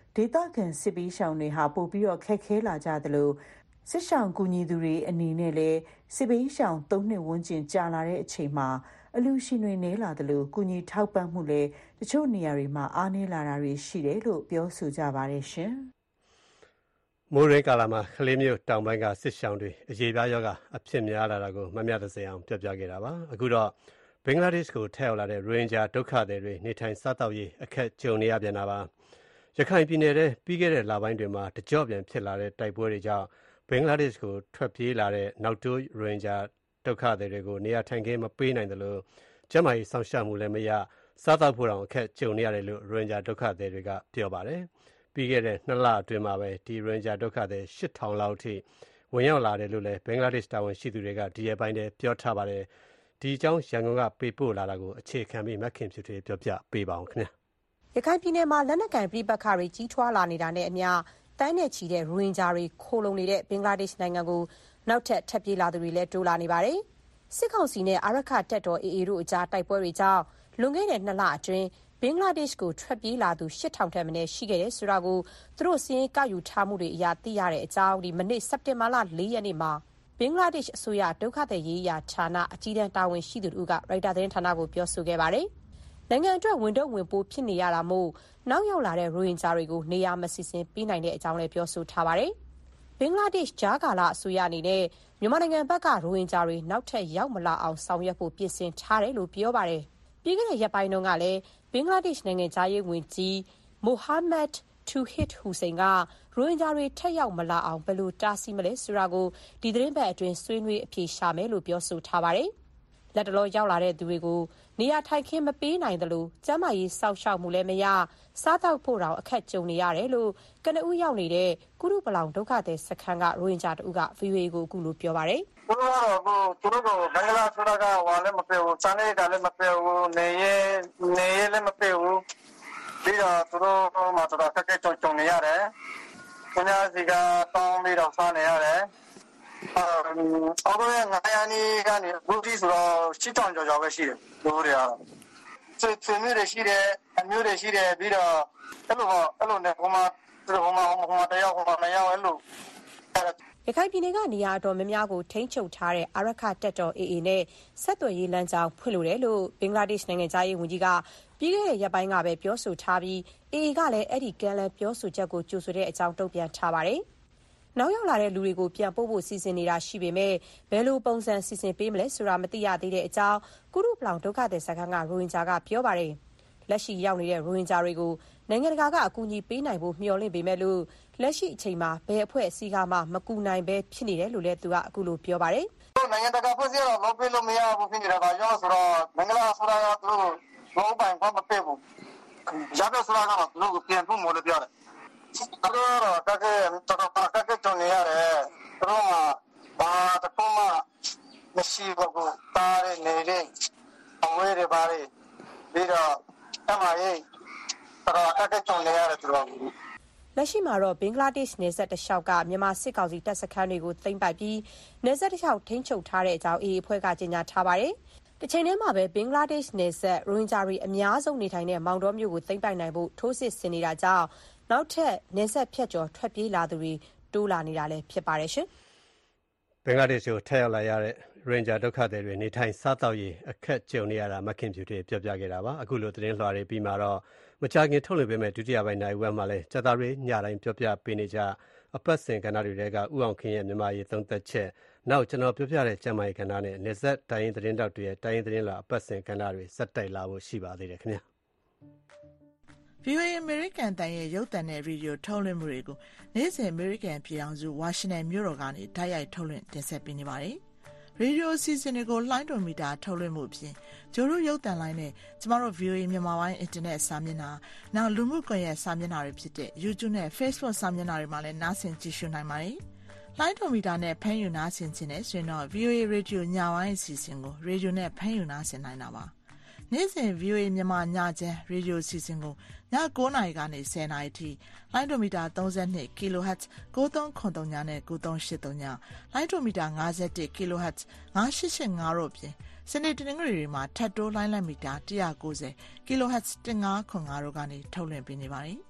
ဒေသခံစစ်ပေးရှောင်တွေဟာပိုပြီးတော့ခက်ခဲလာကြသလိုစစ်ရှောင်ကူညီသူတွေအနေနဲ့လည်းစစ်ပေးရှောင်သုံးနှစ်ဝန်းကျင်ကြာလာတဲ့အချိန်မှာအလူရှင်တွေနေလာသလိုကူညီထောက်ပံ့မှုလည်းတချို့နေရာတွေမှာအားနည်းလာတာတွေရှိတယ်လို့ပြောဆိုကြပါတယ်ရှင်။မိုးရင်းကာလမှာကလေးမျိုးတောင်ပိုင်းကစစ်ရှောင်တွေအရေးပြားရောဂါအဖြစ်များလာတာကိုမမျှတစေအောင်ပြပြခဲ့တာပါ။အခုတော့ဘင်္ဂလားဒေ့ရှ်ကိုထက်ရောက်လာတဲ့ရိုဟင်ဂျာဒုက္ခသည်တွေနေထိုင်စားသောက်ရေးအခက်ကြုံနေရပြန်တာပါ။ရခိုင်ပြည်နယ်ထဲပြီးခဲ့တဲ့လပိုင်းတွေမှာတကြော့ပြန်ဖြစ်လာတဲ့တိုက်ပွဲတွေကြောင့်ဘင်္ဂလားဒေ့ရှ်ကိုထွက်ပြေးလာတဲ့နောက်တိုးရိုဟင်ဂျာဒုက္ခသည်တွေကိုနေရာထိုင်ခင်းမပေးနိုင်တယ်လို့ကျန်းမာရေးဆောင်ရှောက်မှုလည်းမရစားသောက်ဖို့တောင်အခက်ကြုံနေရတယ်လို့ရိုဟင်ဂျာဒုက္ခသည်တွေကပြောပါတယ်။ပြီးခဲ့တဲ့နှစ်လအတွင်းမှာပဲဒီရိုဟင်ဂျာဒုက္ခသည်ရှစ်ထောင်လောက်ထိဝင်ရောက်လာတယ်လို့လည်းဘင်္ဂလားဒေ့ရှ်တာဝန်ရှိသူတွေကဒီရက်ပိုင်းထဲပြောထားပါတယ်။ဒီအကြောင်းရန်ကုန်ကပေးပို့လာတာကိုအခြေခံပြီးမခင်ဖြူတွေပြောပြပေးပါအောင်ခင်ဗျာ။ရခိုင်ပြည်နယ်မှာလက်နက်ကိုင်ပြည်ပခါတွေကြီးထွားလာနေတာနဲ့အမျှတန်းနဲ့ချီတဲ့ရိုဟင်ဂျာတွေခိုလုံနေတဲ့ဘင်္ဂလားဒေ့ရှ်နိုင်ငံကိုနောက်ထပ်ထပ်ပြေးလာသူတွေလည်းတိုးလာနေပါတယ်။စစ်ကောင်စီနဲ့အာရခတပ်တော် အေအေ တို့အကြားတိုက်ပွဲတွေကြောင့်လွန်ခဲ့တဲ့နှစ်လအတွင်းဘင်္ဂလားဒေ့ရှ်ကိုထွက်ပြေးလာသူရှစ်ထောင်ထက်မနည်းရှိခဲ့တယ်ဆိုတာကိုသူတို့စီးရင်ကောက်ယူထားမှုတွေအရသိရတဲ့အကြောင်းဒီမနေ့စက်တင်ဘာလလေးရက်နေ့မှာဘင်္ဂလားဒေ့ရှ်အစိုးရဒုက္ခသည်ရေးရာဌာနအကြီးတန်းတာဝန်ရှိသူတို့ကရိုက်တာသတင်းဌာနကိုပြောဆိုခဲ့ပါတယ်။နိုင်ငံအတွက်ဝင်တော့ဝင်ပိုးဖြစ်နေရတာမို့နောက်ရောက်လာတဲ့ရိုဟင်ဂျာတွေကိုနေရာမစီစဉ်ပေးနိုင်တဲ့အကြောင်းလည်းပြောဆိုထားပါတယ်။ဘင်္ဂလားဒေ့ရှ်ဂျာကာလာအစိုးရအနေနဲ့မြန်မာနိုင်ငံဘက်ကရိုဟင်ဂျာတွေနောက်ထပ်ရောက်မလာအောင်ဆောင်ရွက်ဖို့ပြင်ဆင်ထားတယ်လို့ပြောပါတယ်။ပြီးခဲ့တဲ့ရက်ပိုင်းတုန်းကလည်းဘင်္ဂလားဒေ့ရှ်နိုင်ငံသားရေးဝန်ကြီးမိုဟာမက်တူဟစ်ဟူစိန်ကရိုဟင်ဂျာတွေထက်ရောက်မလာအောင်ဘယ်လိုတားဆီးမလဲဆိုတာကိုဒီသတင်းပတ်အတွင်းဆွေးနွေးအဖြေရှာမယ်လို့ပြောဆိုထားပါတယ်။လက်တလောရောက်လာတဲ့သူတွေကိုနေရာထိုင်ခင်းမပေးနိုင်သလိုကျန်းမာရေးစောင့်ရှောက်မှုလည်းမရစားတောက်ဖို့တောင်အခက်ကြုံနေရတယ်လို့ကနဦးရောက်နေတဲ့ကုရုပလောင်ဒုက္ခသည်စခန်းကရိုဟင်ဂျာတူက ဗီအိုအေ ကိုအခုလိုပြောပါတယ်။သူတို့ကတော့သူတို့ကဘင်္ဂလားဆိုတာကဝါလည်းမပေးဘူးစနေကလည်းမပေးဘူးနေရနေရလည်းမပေးဘူးပြီးတော့သူတို့မှတော့အခက်ကြုံကြုံနေရတယ်။ခင်ဗျားစီကတောင်းပြီးတော့စားနေရတယ်။အော်ဘယ်ငါးရာနီကနေဘူးတီဆိုတော့ရှစ်တောင်ကျော်ကျော်ပဲရှိတယ်လူတွေကတော့စစ်စစ်မျိုးတွေရှိတယ်အမျိုးတွေရှိတယ်ပြီးတော့အဲ့လိုအဲ့လိုနဲ့ဟိုမှာဟိုမှာဟိုမှာတရားဟိုမှာမရောက်အဲ့လိုရခိုင်ပြည်နယ်ကနေရာတော်များများကိုထိန်းချုပ်ထားတဲ့အာရခတပ်တော် အေအေ နဲ့ဆက်သွယ်ရေးလမ်းကြောင်းဖွင့်လို့တယ်လို့ဘင်္ဂလားဒေ့ရှ်နိုင်ငံသားရေးဝန်ကြီးကပြီးခဲ့တဲ့ရက်ပိုင်းကပဲပြောဆိုထားပြီး အေအေ ကလည်းအဲ့ဒီကမ်းလှမ်းပြောဆိုချက်ကိုကြိုဆိုတဲ့အကြောင်းတုံ့ပြန်ထားပါတယ်။နောက်ရောက်လာတဲ့လူတွေကိုပြန်ပို့ဖို့စီစဉ်နေတာရှိပေမဲ့ဘယ်လိုပုံစံစီစဉ်ပေးမလဲဆိုတာမသိရသေးတဲ့အကြောင်းကုရုပလောင်ဒုက္ခသည်စခန်းကရိုဟင်ဂျာကပြောပါတယ်။လက်ရှိရောက်နေတဲ့ရိုဟင်ဂျာတွေကိုနိုင်ငံတကာကအကူအညီပေးနိုင်ဖို့မျှော်လင့်ပေမဲ့လို့လက်ရှိအချိန်မှာဘယ်အဖွဲ့အစည်းကမှမကူနိုင်ပဲဖြစ်နေတယ်လို့လည်းသူကအခုလိုပြောပါတယ်။နိုင်ငံတကာဖွဲ့စည်းတော့လုပ်ပေးလို့မရဘူးဖြစ်နေတာကရောဆိုတော့နိုင်ငံတကာဆိုတာကသူတို့ဘောပိုင်ဘာမပေးဘူး။ရတဲ့ဆိုတာကတော့သူတို့ပြန်ဖို့မလို့ပြောတယ်။အဲ့တော့တကယ်တော့တကယ်ကြုံနေရတယ်။သူတို့ကဘာတခုမှမရှိဘူးတားနေနေအဝေးတွေပါလေပြီးတော့တမရေးတော့တကယ်ကြုံနေရတယ်သူတို့လက်ရှိမှာတော့ဘင်္ဂလားဒေ့ရှ်နယ်စပ်တလျှောက်ကမြန်မာစစ်ကောင်စီတပ်စခန်းတွေကိုသိမ်းပိုက်ပြီးနယ်စပ်တလျှောက်ထိန်းချုပ်ထားတဲ့အကြောင်း အေအေ အဖွဲ့ကကြေညာထားပါတယ်။တစ်ချိန်တည်းမှာပဲဘင်္ဂလားဒေ့ရှ်နယ်စပ်ရိုဟင်ဂျာတွေအများဆုံးနေထိုင်တဲ့မောင်တောမြို့ကိုသိမ်းပိုက်နိုင်ဖို့ထိုးစစ်ဆင်နေတာကြောင့်နောက်ထပ်နယ်စပ်ဖြတ်ကျော်ထွက်ပြေးလာသူတွေတိုးလာနေတာလည်းဖြစ်ပါတယ်ရှင်။ဘင်္ဂလားဒေ့ရှ်ကိုထက်ရောက်လာရတဲ့ရိုဟင်ဂျာဒုက္ခသည်တွေနေထိုင်စားသောက်ရေးအခက်ကြုံနေရတာမခင်ဖြူတွေပြောပြခဲ့တာပါ။အခုလိုသတင်းလွှာတွေပြီးမှတော့မကြာခင်ထုတ်လွှင့်ပေးမဲ့ဒုတိယပိုင်းနိုင်ဝက်မှာလည်းကြာသာရေးညတိုင်းပြောပြပေးနေကြအပတ်စဉ်ကဏ္ဍတွေကဥအောင်ခင်ရဲ့မြန်မာရေးသုံးသက်ချက်နောက်ကျွန်တော်ပြောပြတဲ့ကျမ်းမာရေးကဏ္ဍနဲ့နေဆက်တိုင်းရင်သတင်းတောက်တွေရဲ့တိုင်းရင်သတင်းလာအပတ်စဉ်ကဏ္ဍတွေစက်တိုက်လာဖို့ရှိပါသေးတယ်ခင်ဗျာ။ ဗီအိုအေ American တန်ရဲ့ရုပ်သံနဲ့ရေဒီယိုထုတ်လွှင့်မှုတွေကိုနေ့စဉ် American ပြည်အောင်စုဝါရှင်တန်မြို့တော်ကနေတိုက်ရိုက်ထုတ်လွှင့်တင်ဆက်ပေးနေပါတယ်။ရေဒီယိုအစီအစဉ်တွေကိုလှိုင်းတော်မီတာထုတ်လွှင့်မှုအပြင်ကျိုးတို့ရုပ်သံလိုင်းနဲ့ကျမတို့ ဗီအိုအေ မြန်မာပိုင်းအင်တာနက်စာမျက်နှာနောက်လူမှုကွန်ရက်စာမျက်နှာတွေဖြစ်တဲ့ YouTube နဲ့ Facebook စာမျက်နှာတွေမှာလည်းနားဆင်ကြည့်ရှုနိုင်ပါတယ်။လှိုင်းတော်မီတာနဲ့ဖမ်းယူနားဆင်ခြင်းနဲ့ဆိုရင်တော့ ဗီအိုအေ ရေဒီယိုညပိုင်းအစီအစဉ်ကိုရေဒီယိုနဲ့ဖမ်းယူနားဆင်နိုင်တာပါ။နေ့စဉ် ဗီအိုအေ မြန်မာညချမ်းရေဒီယိုအစီအစဉ်ကိုညကိုးနာရီကနေဆယ်နာရီထိလိုင်းဒိုမီတာသုံး၂ kHz ကိုးသုံးခုသုံး နဲ့ကိုးသုံးရှစ်သုံး လိုင်းဒိုမီတာ၅၁ kHz ငါးရှစ်ရှစ်ငါးတို့ပြင်စနေတနင်္ဂနွေတွေမှာထပ်တိုးလိုင်းလက်မီတာ၁၉၀ kHz ၁၅ခု၅တို့ကနေထုတ်လွှင့်ပေးနေပါတယ်။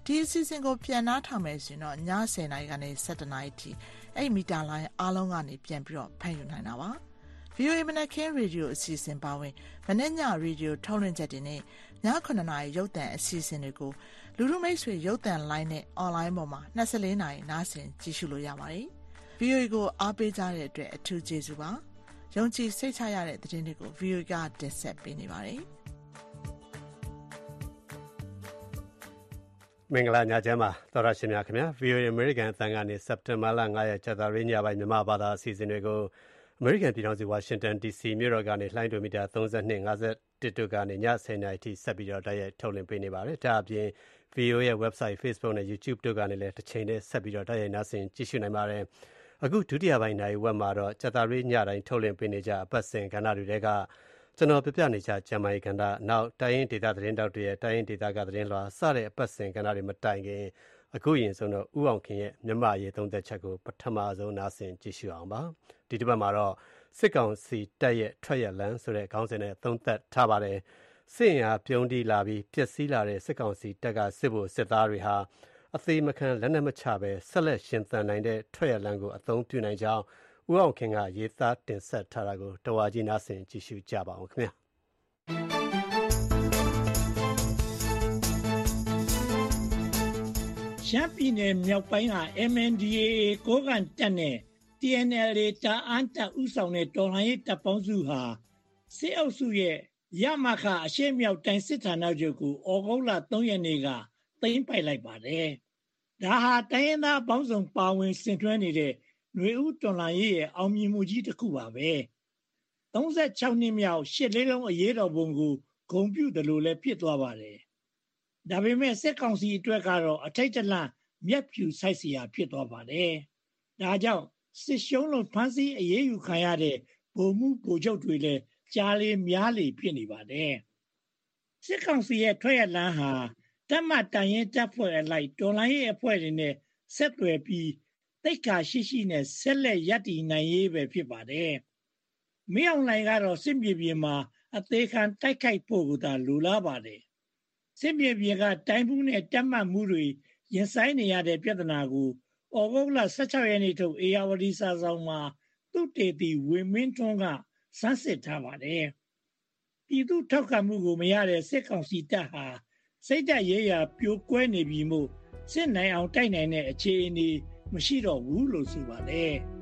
ဒီအစီအစဉ်ကိုပြန်နှားထောင်မယ်ဆိုရင်တော့ညဆယ်နာရီကနေဆယ်တစ်နာရီထိအဲ့မီတာလိုင်းအားလုံးကနေပြန်ပြီးတော့ဖန်ယူနိုင်တာပါ။ဗွီအိုအေ မနက်ခင်းရေဒီယိုအစီအစဉ်ပါဝင်မနေ့ညရေဒီယိုထုတ်လွှင့်ချက်တွေနဲ့ညခုနှစ်နာရီရုပ်သံအစီအစဉ်တွေကိုလူလူမိတ်ဆွေရုပ်သံလိုင်းနဲ့အွန်လိုင်းပေါ်မှာ၂၄နာရီနားဆင်ကြည့်ရှုလို့ရပါတယ်။ ဗွီအိုအေကိုအားပေးကြတဲ့အတွက်အထူးကျေးဇူးပါ။ယုံကြည်စိတ်ချရတဲ့သတင်းတွေကို ဗွီအိုအေကတင်ဆက်ပေးနေပါတယ်။မင်္ဂလာညချမ်းပါသောရရှင်များခင်ဗျာ ဗွီအိုအေ American အသံကနေစက်တင်ဘာလ၅ရက်ကြာသပတေးညပိုင်းမြန်မာဘာသာအစီအစဉ်တွေကို American ပြည်ထောင်စု Washington ဒီ စီ မြို့တော်ကနေလှိုင်းဒိုမီတာသုံး၂ ၅၁တို့ကနေညဆယ်နာရီထိဆက်ပြီးတော့တိုက်ရိုက်ထုတ်လွှင့်ပေးနေပါတယ်။ဒါအပြင် ဗွီအိုအေရဲ့ website Facebook နဲ့ YouTube တို့ကနေလည်းတစ်ချိန်တည်းဆက်ပြီးတော့တိုက်ရိုက်နားဆင်ကြည့်ရှုနိုင်ပါတယ်။အခုဒုတိယပိုင်းနိုင်ဝက်မှာတော့ကြာသပတေးညတိုင်းထုတ်လွှင့်ပေးနေကြအပတ်စဉ်ကဏ္ဍတွေကကျွန်တော်ပြပြနေကြကျမ်းမာရေးကဏ္ဍနောက်တိုင်းရင်းဒေသသတင်းတောက်တွေရဲ့တိုင်းရင်းဒေသကသတင်းလွှာစတဲ့အပတ်စဉ်ကဏ္ဍတွေမတိုင်ခင်အခုရင်ဆုံးတော့ဥအောင်ခင်ရဲ့မြမရေးသုံးသက်ချက်ကိုပထမဆုံးနားဆင်ကြည့်ရှုအောင်ပါဒီတစ်ပတ်မှာတော့စစ်ကောင်စီတပ်ရဲ့ထွက်ရလန်းဆိုတဲ့ခေါင်းစဉ်နဲ့သုံးသက်ထားပါတယ်စစ်ရင်အားပြုံးတီးလာပြီးပျက်စီးလာတဲ့စစ်ကောင်စီတပ်ကစစ်ဖို့စစ်သားတွေဟာအသေးမခံလက်နက်မချပဲဆက်လက်ရှင်သန်နိုင်တဲ့ထွက်ရလန်းကိုအသုံးပြုနိုင်ကြောင်းဦးအောင်ခင်ကရေးသားတင်ဆက်ထားတာကိုတဝါကြီးနားဆင်ကြည့်ရှုကြပါအောင်ခင်ဗျာရှမ်းပြည်နယ်မြောက်ပိုင်းက အမ် အန် ဒီ အေ အေ ကိုးကန့်တပ်နဲ့ တီ အန် အယ်လ် အေ တာအန်းတပ်ဦးဆောင်တဲ့တော်လှန်ရေးတပ်ပေါင်းစုဟာစစ်အုပ်စုရဲ့ရမခအရှေ့မြောက်တိုင်းစစ်ဌာနချုပ်ကိုဩဂုတ်လ၃ရက်နေ့ကသိမ်းပိုက်လိုက်ပါတယ်။ဒါဟာတိုင်းရင်းသားပေါင်းစုံပါဝင်ဆင်နွှဲနေတဲ့ຫນွေဦးတော်လှန်ရေးရဲ့အောင်မြင်မှုကြီးတစ်ခုပါပဲ။၃၆နှစ်မြောက်ရှစ်လေးလုံးအရေးတော်ပုံကိုဂုဏ်ပြုတယ်လို့လည်းဖြစ်သွားပါတယ်။ဒါပေမဲ့စစ်ကောင်စီအတွက်ကတော့အထိတ်တလန့်မျက်ဖြူဆိုက်စရာဖြစ်သွားပါတယ်။ဒါကြောင့်စစ်ရှုံးလို့ဖမ်းဆီးအရေးယူခံရတဲ့ဗိုလ်မှူးဗိုလ်ချုပ်တွေလည်းကြားလေများလေဖြစ်နေပါတယ်။စစ်ကောင်စီရဲ့ထွက်ရလန်းဟာတပ်မတန်ရင်တပ်ဖွဲ့အလိုက်တော်လှန်ရေးအဖွဲ့တွေနဲ့ဆက်သွယ်ပြီးတိတ်ခါရှိရှိနဲ့ဆက်လက်ရပ်တည်နိုင်ရေးပဲဖြစ်ပါတယ်။မင်းအောင်လှိုင်ကတော့စစ်မြေပြင်မှာအသေးခံတိုက်ခိုက်ဖို့ကသာလိုလားပါတယ်။စစ်မြေပြင်ကတိုင်းမှုနဲ့တပ်မှတ်မှုတွေရင်ဆိုင်နေရတဲ့ပြဿနာကိုဩဂုတ်လ၁၆ရက်နေ့ထုတ်အေယာဝတီစာဆောင်မှာသူတေတီဝေမင်းထွန်းကစမ်းစစ်ထားပါတယ်။ပြည်သူထောက်ခံမှုကိုမရတဲ့စစ်ကောင်စီတပ်ဟာစိတ်ဓာတ်ရေးရာပြိုကွဲနေပြီမို့စစ်နိုင်အောင်တိုက်နိုင်တဲ့အခြေအနေမရှိတော့ဘူးလို့ဆိုပါတယ်။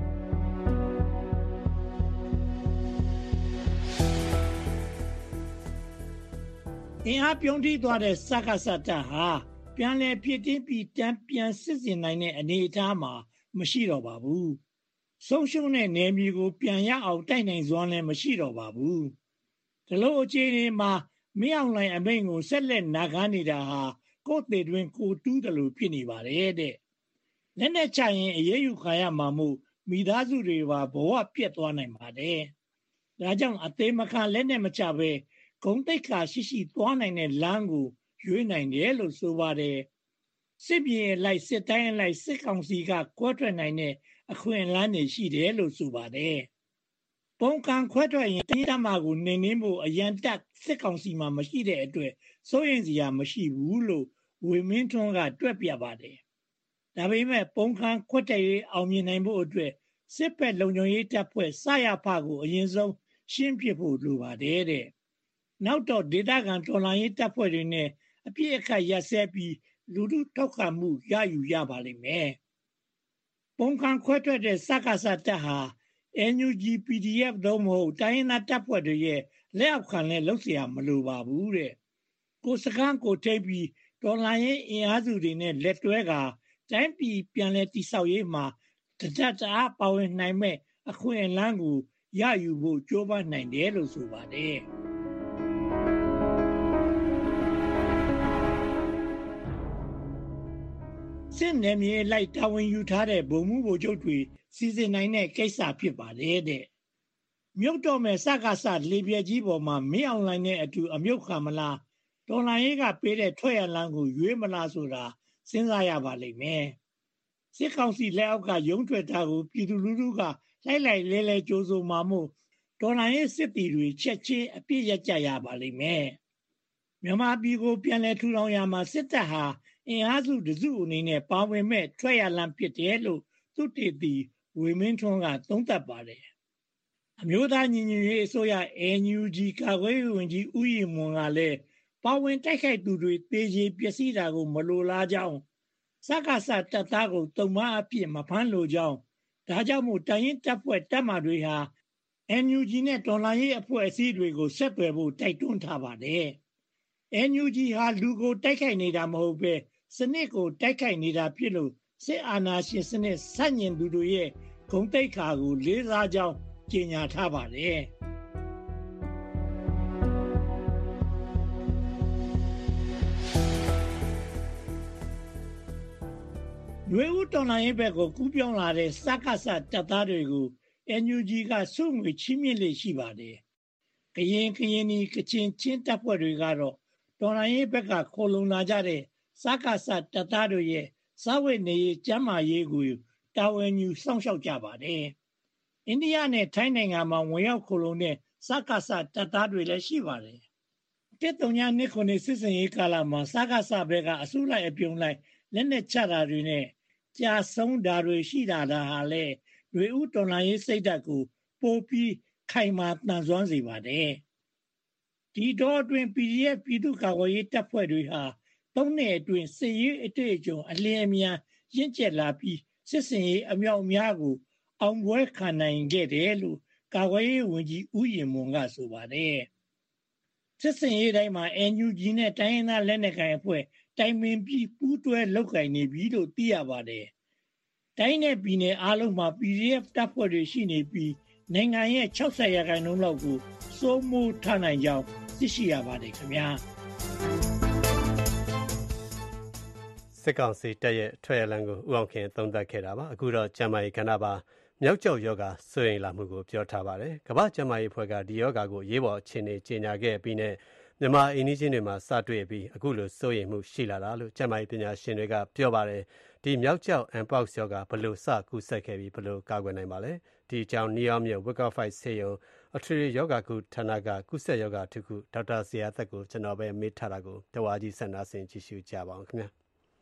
အင်အားပြုံးတီးသွားတဲ့စကားစတပ်ဟာပြန်လည်ဖြစ်တင်းပြီးတန်းပြန်စစ်စင်နိုင်တဲ့အနေအထားမှာမရှိတော့ပါဘူး။ဆုံးရှုံးတဲ့နယ်မြေကိုပြန်ရအောင်တိုက်နိုင်စွမ်းလည်းမရှိတော့ပါဘူး။ဒီလိုအခြေအနေမှာမင်းအောင်လှိုင်အမိန့်ကိုဆက်လက်နာခံနေတာဟာကိုယ်သေးတွင်ကိုတူးတယ်လို့ဖြစ်နေပါတယ်တဲ့။လက်နဲ့ချရင်အရေးယူခံရမှာမို့မိသားစုတွေပါဘဝပြတ်သွားနိုင်ပါတယ်။ဒါကြောင့်အသေးမခံလက်နဲ့မချပဲဂုံတိတ်ခါရှိရှိသွားနိုင်တဲ့လမ်းကိုရွေးနိုင်တယ်လို့ဆိုပါတယ်။စစ်ပြေလိုက်စစ်တိုင်းလိုက်စစ်ကောင်စီကကွဲထွက်နိုင်တဲ့အခွင့်အလမ်းတွေရှိတယ်လို့ဆိုပါတယ်။ပုံကံခွဲထွက်ရင်တင်းတမကိုနေနှင်းဖို့အရန်တက်စစ်ကောင်စီမှာမရှိတဲ့အတွက်စိုးရင်စရာမရှိဘူးလို့ဝေမင်းထွန်းကတွက်ပြပါတယ်။ဒါပေမဲ့ပုံကံခွဲထွက်ရေးအောင်မြင်နိုင်ဖို့အတွက်စစ်ဘက်လုံခြုံရေးတပ်ဖွဲ့စရဖကိုအရင်ဆုံးရှင်းပြဖို့လိုပါတယ်တဲ့။နောက်တော့ဒေသခံတော်လှန်ရေးတပ်ဖွဲ့တွေနဲ့အပြည့်အခါရက်စဲပြီးလူထုထောက်ခံမှုရယူရပါလိမ့်မယ်။ပုံကံခွဲထွက်တဲ့စကားစတပ်ဟာ အန် ယူ ဂျီ ပီ ဒီ အက်ဖ် သို့မဟုတ်တိုင်းရင်းသားတပ်ဖွဲ့တွေရဲ့လက်အောက်ခံနဲ့လုပ်เสียမလိုပါဘူးတဲ့။ကိုစကန်းကိုထိပ်ပြီးတော်လှန်ရေးအင်အားစုတွေနဲ့လက်တွဲကတိုင်းပြည်ပြန်လည်တည်ဆောက်ရေးမှာတဒတ်တအားပါဝင်နိုင်မဲ့အခွင့်အလမ်းကိုရယူဖို့ကြိုးပမ်းနိုင်တယ်လို့ဆိုပါတယ်။စစ်နယ်မြေလိုက်တာဝန်ယူထားတဲ့ဗိုလ်မှူးဗိုလ်ချုပ်တွေစီစဉ်နိုင်တဲ့ကိစ္စဖြစ်ပါတယ်တဲ့။မြုပ်တော့မဲ့စကားစလေပြည့်ကြီးပေါ်မှာမင်းအောင်လှိုင်နဲ့အတူအမြုပ်ခံမလားတော်လှန်ရေးကပေးတဲ့ထွက်ရလန်းကိုရွေးမလားဆိုတာစဉ်းစားရပါလိမ့်မယ်။စစ်ကောင်စီလက်အောက်ကရုံးထွက်တာကိုပြည်သူလူထုကလိုက်လိုက်လဲလဲကြိုးစုံမှာမို့တော်လှန်ရေးစစ်တီတွေချက်ချင်းအပြည့်ရကြရပါလိမ့်မယ်။မြန်မာပြည်ကိုပြန်လည်ထူထောင်ရမှာစစ်တပ်ဟာအင်အားစုတစုအနေနဲ့ပါဝင်မဲ့ထွက်ရလမ်းဖြစ်တယ်လို့သူတည်တည်ဝေမင်းထွန်းကသုံးသပ်ပါတယ်အမျိုးသားညီညွတ်ရေးအစိုးရ အန် ယူ ဂျီ ကာကွယ်ရေးဝန်ကြီးဦးရီမွန်ကလည်းပါဝင်တိုက်ခိုက်သူတွေတေချေပျက်စီးတာကိုမလိုလားကြောင်းစကားစတပ်သားကိုတုံမအဖြစ်မဖမ်းလိုကြောင်းဒါကြောင့်မို့တိုင်ရင်တပ်ဖွဲ့တပ်မှတွေဟာ အန် ယူ ဂျီ နဲ့တော်လှန်ရေးအဖွဲ့အစည်းတွေကိုဆက်သွယ်ဖို့တိုက်တွန်းထားပါတယ်။ အန် ယူ ဂျီ ဟာလူကိုတိုက်ခိုက်နေတာမဟုတ်ပဲစနစ်ကိုတိုက်ခိုက်နေတာဖြစ်လို့စစ်အာဏာရှင်စနစ်ဆန့်ကျင်သူတွေရဲ့ဂုဏ်သိက္ခာကိုလေးစားကြောင်းကြေညာထားပါတယ်။ရွေးဦးတော်လှန်ရေးဘက်ကိုကူးပြောင်းလာတဲ့စကစတပ်သားတွေကို အန် ယူ ဂျီ ကစုငွေချီးမြှင့်လေ့ရှိပါတယ်။ကရင်ကရင်နီကချင်ချင်းတပ်ဖွဲ့တွေကတော့တော်လှန်ရေးဘက်ကခိုလုံလာကြတဲ့စကစတပ်သားတွေရဲ့စာဝတ်နေရေးကျန်းမာရေးကိုတာဝန်ယူစောင့်ရှောက်ကြပါတယ်။အိန္ဒိယနဲ့ထိုင်းနိုင်ငံမှာဝင်ရောက်ခိုလုံတဲ့စကစတပ်သားတွေလည်းရှိပါတယ်။တစ်တုံညာနှစ်ခုနှစ်စစ်စင်ရေးကာလမှာစကစဘက်ကအစုလိုက်အပြုံလိုက်လက်နက်ချတာတွေနဲ့ကြာဆုံးတာတွေရှိတာဒါဟာလေရွေဦးတော်လှန်ရေးစိတ်ဓာတ်ကိုပိုပြီးခိုင်မာတန်ဆွမ်းစေပါတယ်။ဒီတော့အတွင်း ပီဒီအက်ဖ် ပြည်သူ့ကာကွယ်ရေးတပ်ဖွဲ့တွေဟာသုံးနှစ်အတွင်းစစ်ရေးအတွေ့အကြုံအလင်းအမြန်ရင့်ကျက်လာပြီးစစ်စင်ရေးအမြောက်အများကိုအောင်ပွဲခံနိုင်ခဲ့တယ်လို့ကာကွယ်ရေးဝန်ကြီးဦးရင်မွန်ကဆိုပါတယ်။စစ်စင်ရေးတိုင်းမှာ အန် ယူ ဂျီ နဲ့တိုင်းရင်းသားလက်နက်ကိုင်အဖွဲ့တိုင်ပင်ပြီးပူးတွဲလုပ်ကိုင်နေပြီလို့သိရပါတယ်။တိုင်းနဲ့ပြည်နယ်အားလုံးမှာ ပီဒီအက်ဖ် တပ်ဖွဲ့တွေရှိနေပြီးနိုင်ငံရဲ့၆၀ရာခိုင်နှုန်းလောက်ကိုစိုးမိုးထားနိုင်ကြောင်းသိရှိရပါတယ်ခင်ဗျာစစ်ကောင်စီတပ်ရဲ့ထွက်ရလန်းကိုဥအောင်ခင်သုံးသပ်ခဲ့တာပါအခုတော့ကျမ်းမာရေးကဏ္ဍပါမြောက်ကျောက်ယောဂဆွေရင်လာမှုကိုပြောထားပါတယ်ကမ္ဘာ့ကျမ်းမာရေးအဖွဲ့ကဒီယောဂကိုရေးပေါ်အခြေအနေကြေညာခဲ့ပြီးနဲ့မြန်မာအင်းကြီးတွေမှာစတွေ့ပြီးအခုလိုစိုးရိမ်မှုရှိလာတာလို့ကျမ်းမာရေးပညာရှင်တွေကပြောပါတယ်ဒီမြောက်ကျောက် Mpox ယောဂဘယ်လိုစကူးစက်ခဲ့ပြီးဘယ်လိုကာကွယ်နိုင်ပါလဲဒီအကြောင်း New York မြို့ Wicker Fight ဆေးရုံအထူးယောဂကုဌာနကကုသယောဂထုခုဒေါက်တာဇေယျသက်ကိုကျွန်တော်ပဲမေးထားတာကိုတဝါကြီးဆက်နာဆင်ကြည့်ရှုကြပါအောင်ခင်ဗျာ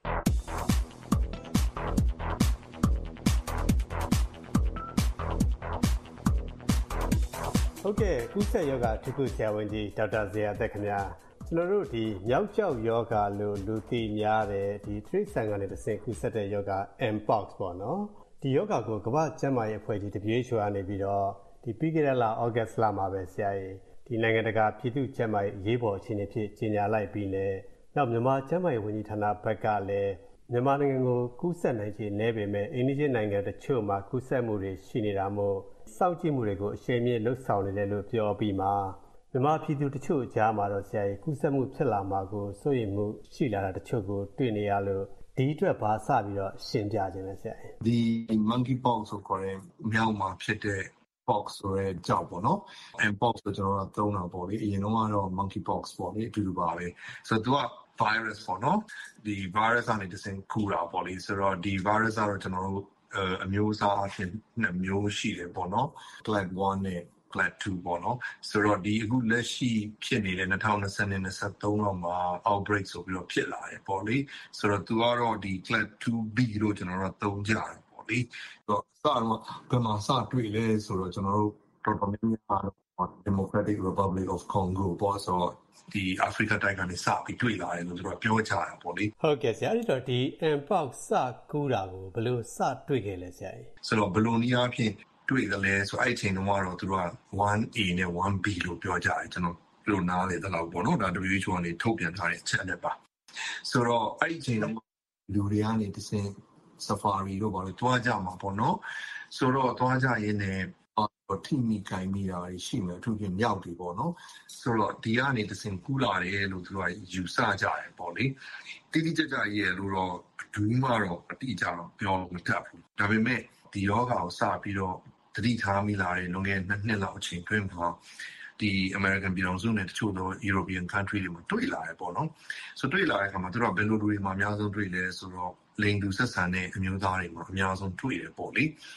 ဟုတ်ကဲ့ကုသယောဂထုခုဆရာဝန်ကြီးဒေါက်တာဇေယျသက်ခင်ဗျာကျွန်တော်တို့ဒီမြောက်ကျောက်ယောဂလို့လူသိများတယ်ဒီသရိတ်ဆန်ကနေတစ်ဆင့်ကုသတဲ့ယောဂ Mpox ပေါ့နော်ဒီယောဂကိုကမ္ဘာ့ကျန်းမာရေးအဖွဲ့ကြီး ဒဘလျူ အိတ်ချ်အို ကနေပြီးတော့ဒီပြီးခဲ့တဲ့လဩဂတ်လမှာပဲဆရာကြီးဒီနိုင်ငံတကာပြည်သူ့ကျန်းမာရေးအရေးပေါ်အခြေအနေဖြစ်ကြေညာလိုက်ပြီးနဲ့နောက်မြန်မာကျန်းမာရေးဝန်ကြီးဌာနဘက်ကလည်းမြန်မာနိုင်ငံကိုကူးစက်နိုင်ခြေနည်းပေမဲ့အိန္ဒိယနိုင်ငံတချို့မှာကူးစက်မှုတွေရှိနေတာမို့စောင့်ကြည့်မှုတွေကိုအရှိန်မြင့်လှုပ်ဆောင်နေတယ်လို့ပြောပြီးမှမြန်မာပြည်သူတချို့အကြားမှာတော့ဆရာကြီးကူးစက်မှုဖြစ်လာမှာကိုစိုးရိမ်မှုရှိလာတာတချို့ကိုတွေ့နေရလို့ဒီအတွက်ဘာစပြီးတော့ရှင်းပြခြင်းလဲဆရာကြီးဒီ monkeypox ဆိုခေါ်တဲ့မြောက်မှာဖြစ်တဲ့ pox ဆိုတဲ့ကြောက်ပေါ့နော် Mpox ဆိုကျွန်တော်တို့သုံးတာပေါ့လေအရင်တော့ကတော့ monkeypox ပေါ့လေအတူတူပါပဲဆိုတော့သူက virus ပေါ့နော်ဒီ virus ကနေတစ်ဆင့်ကူတာပေါ့လေဆိုတော့ဒီ virus ကတော့ကျွန်တော်တို့အမျိုးအစားအဖြစ်နှစ်မျိုးရှိတယ်ပေါ့နော် clade one နဲ့ clade two ပေါ့နော်ဆိုတော့ဒီအခုလက်ရှိဖြစ်နေတဲ့၂၀၂၂ ၂၃လောက်မှာ outbreak ဆိုပြီးတော့ဖြစ်လာတယ်ပေါ့လေဆိုတော့သူကတော့ဒီ clade two B လို့ကျွန်တော်တို့သုံးကြတယ်ပေါ့လေဆိုတော့စတော့ဘယ်မှာစတွေ့လဲဆိုတော့ကျွန်တော်တို့တော်တော်များများ Democratic Republic of Congo ပေါ့ဆိုတော့ဒီအာဖရိကတိုက်ကနေစပြီးတွေ့လာတယ်လို့သူတို့ပြောကြတာပေါ့လေဟုတ်ကဲ့ဆရာအဲ့တော့ဒီ Mpox စကူးတာကိုဘယ်လိုစတွေ့ခဲ့လဲဆရာကြီးဆိုတော့ဘယ်လိုနည်းအားဖြင့်တွေ့တယ်လဲဆိုအဲ့အချိန်တုန်းကတော့သူတို့က one A နဲ့ one B လို့ပြောကြတယ်ကျွန်တော်ပြောနားလေတဲ့လောက်ပေါ့နော်ဒါ ဒဘလျူ အိတ်ချ်အို ကနေထုတ်ပြန်ထားတဲ့အချက်နဲ့ပါဆိုတော့အဲ့အချိန်တုန်းကလူတွေကနေတစ်ဆင့် safari လို့ပေါ့လေတွားကြမှာပေါ့နော်ဆိုတော့တွားကြရင်းနဲ့ထိမိကိုင်းမိတာရှိမယ်အထူးဖြင့်မြောက်တွေပေါ့နော်ဆိုတော့ဒီကနေတစ်ဆင့်ကူးလာတယ်လို့သူကယူဆကြတယ်ပေါ့လေတိတိကျကျရဲ့လို့တော့ဘူးမှတော့အတိအကျတော့ပြောမတတ်ဘူးဒါပေမဲ့ဒီယောဂါကိုစပြီးတော့တတိထားမိလာတယ်လွန်ခဲ့တဲ့နှစ်နှစ်လောက်အချိန်တွင်းမှာဒီ American ပြည်ထောင်စုနဲ့တချို့သော European country တွေမှာတွေ့လာတယ်ပေါ့နော်ဆိုတွေ့လာတဲ့အခါမှာသူတို့ကဘယ်လိုတွေမှာအများဆုံးတွေ့လဲဆိုတော့လိင်တူဆက်ဆံတဲ့အမျိုးသားတွေမှာအများဆုံးတွေ့တယ်ပေါ့လေ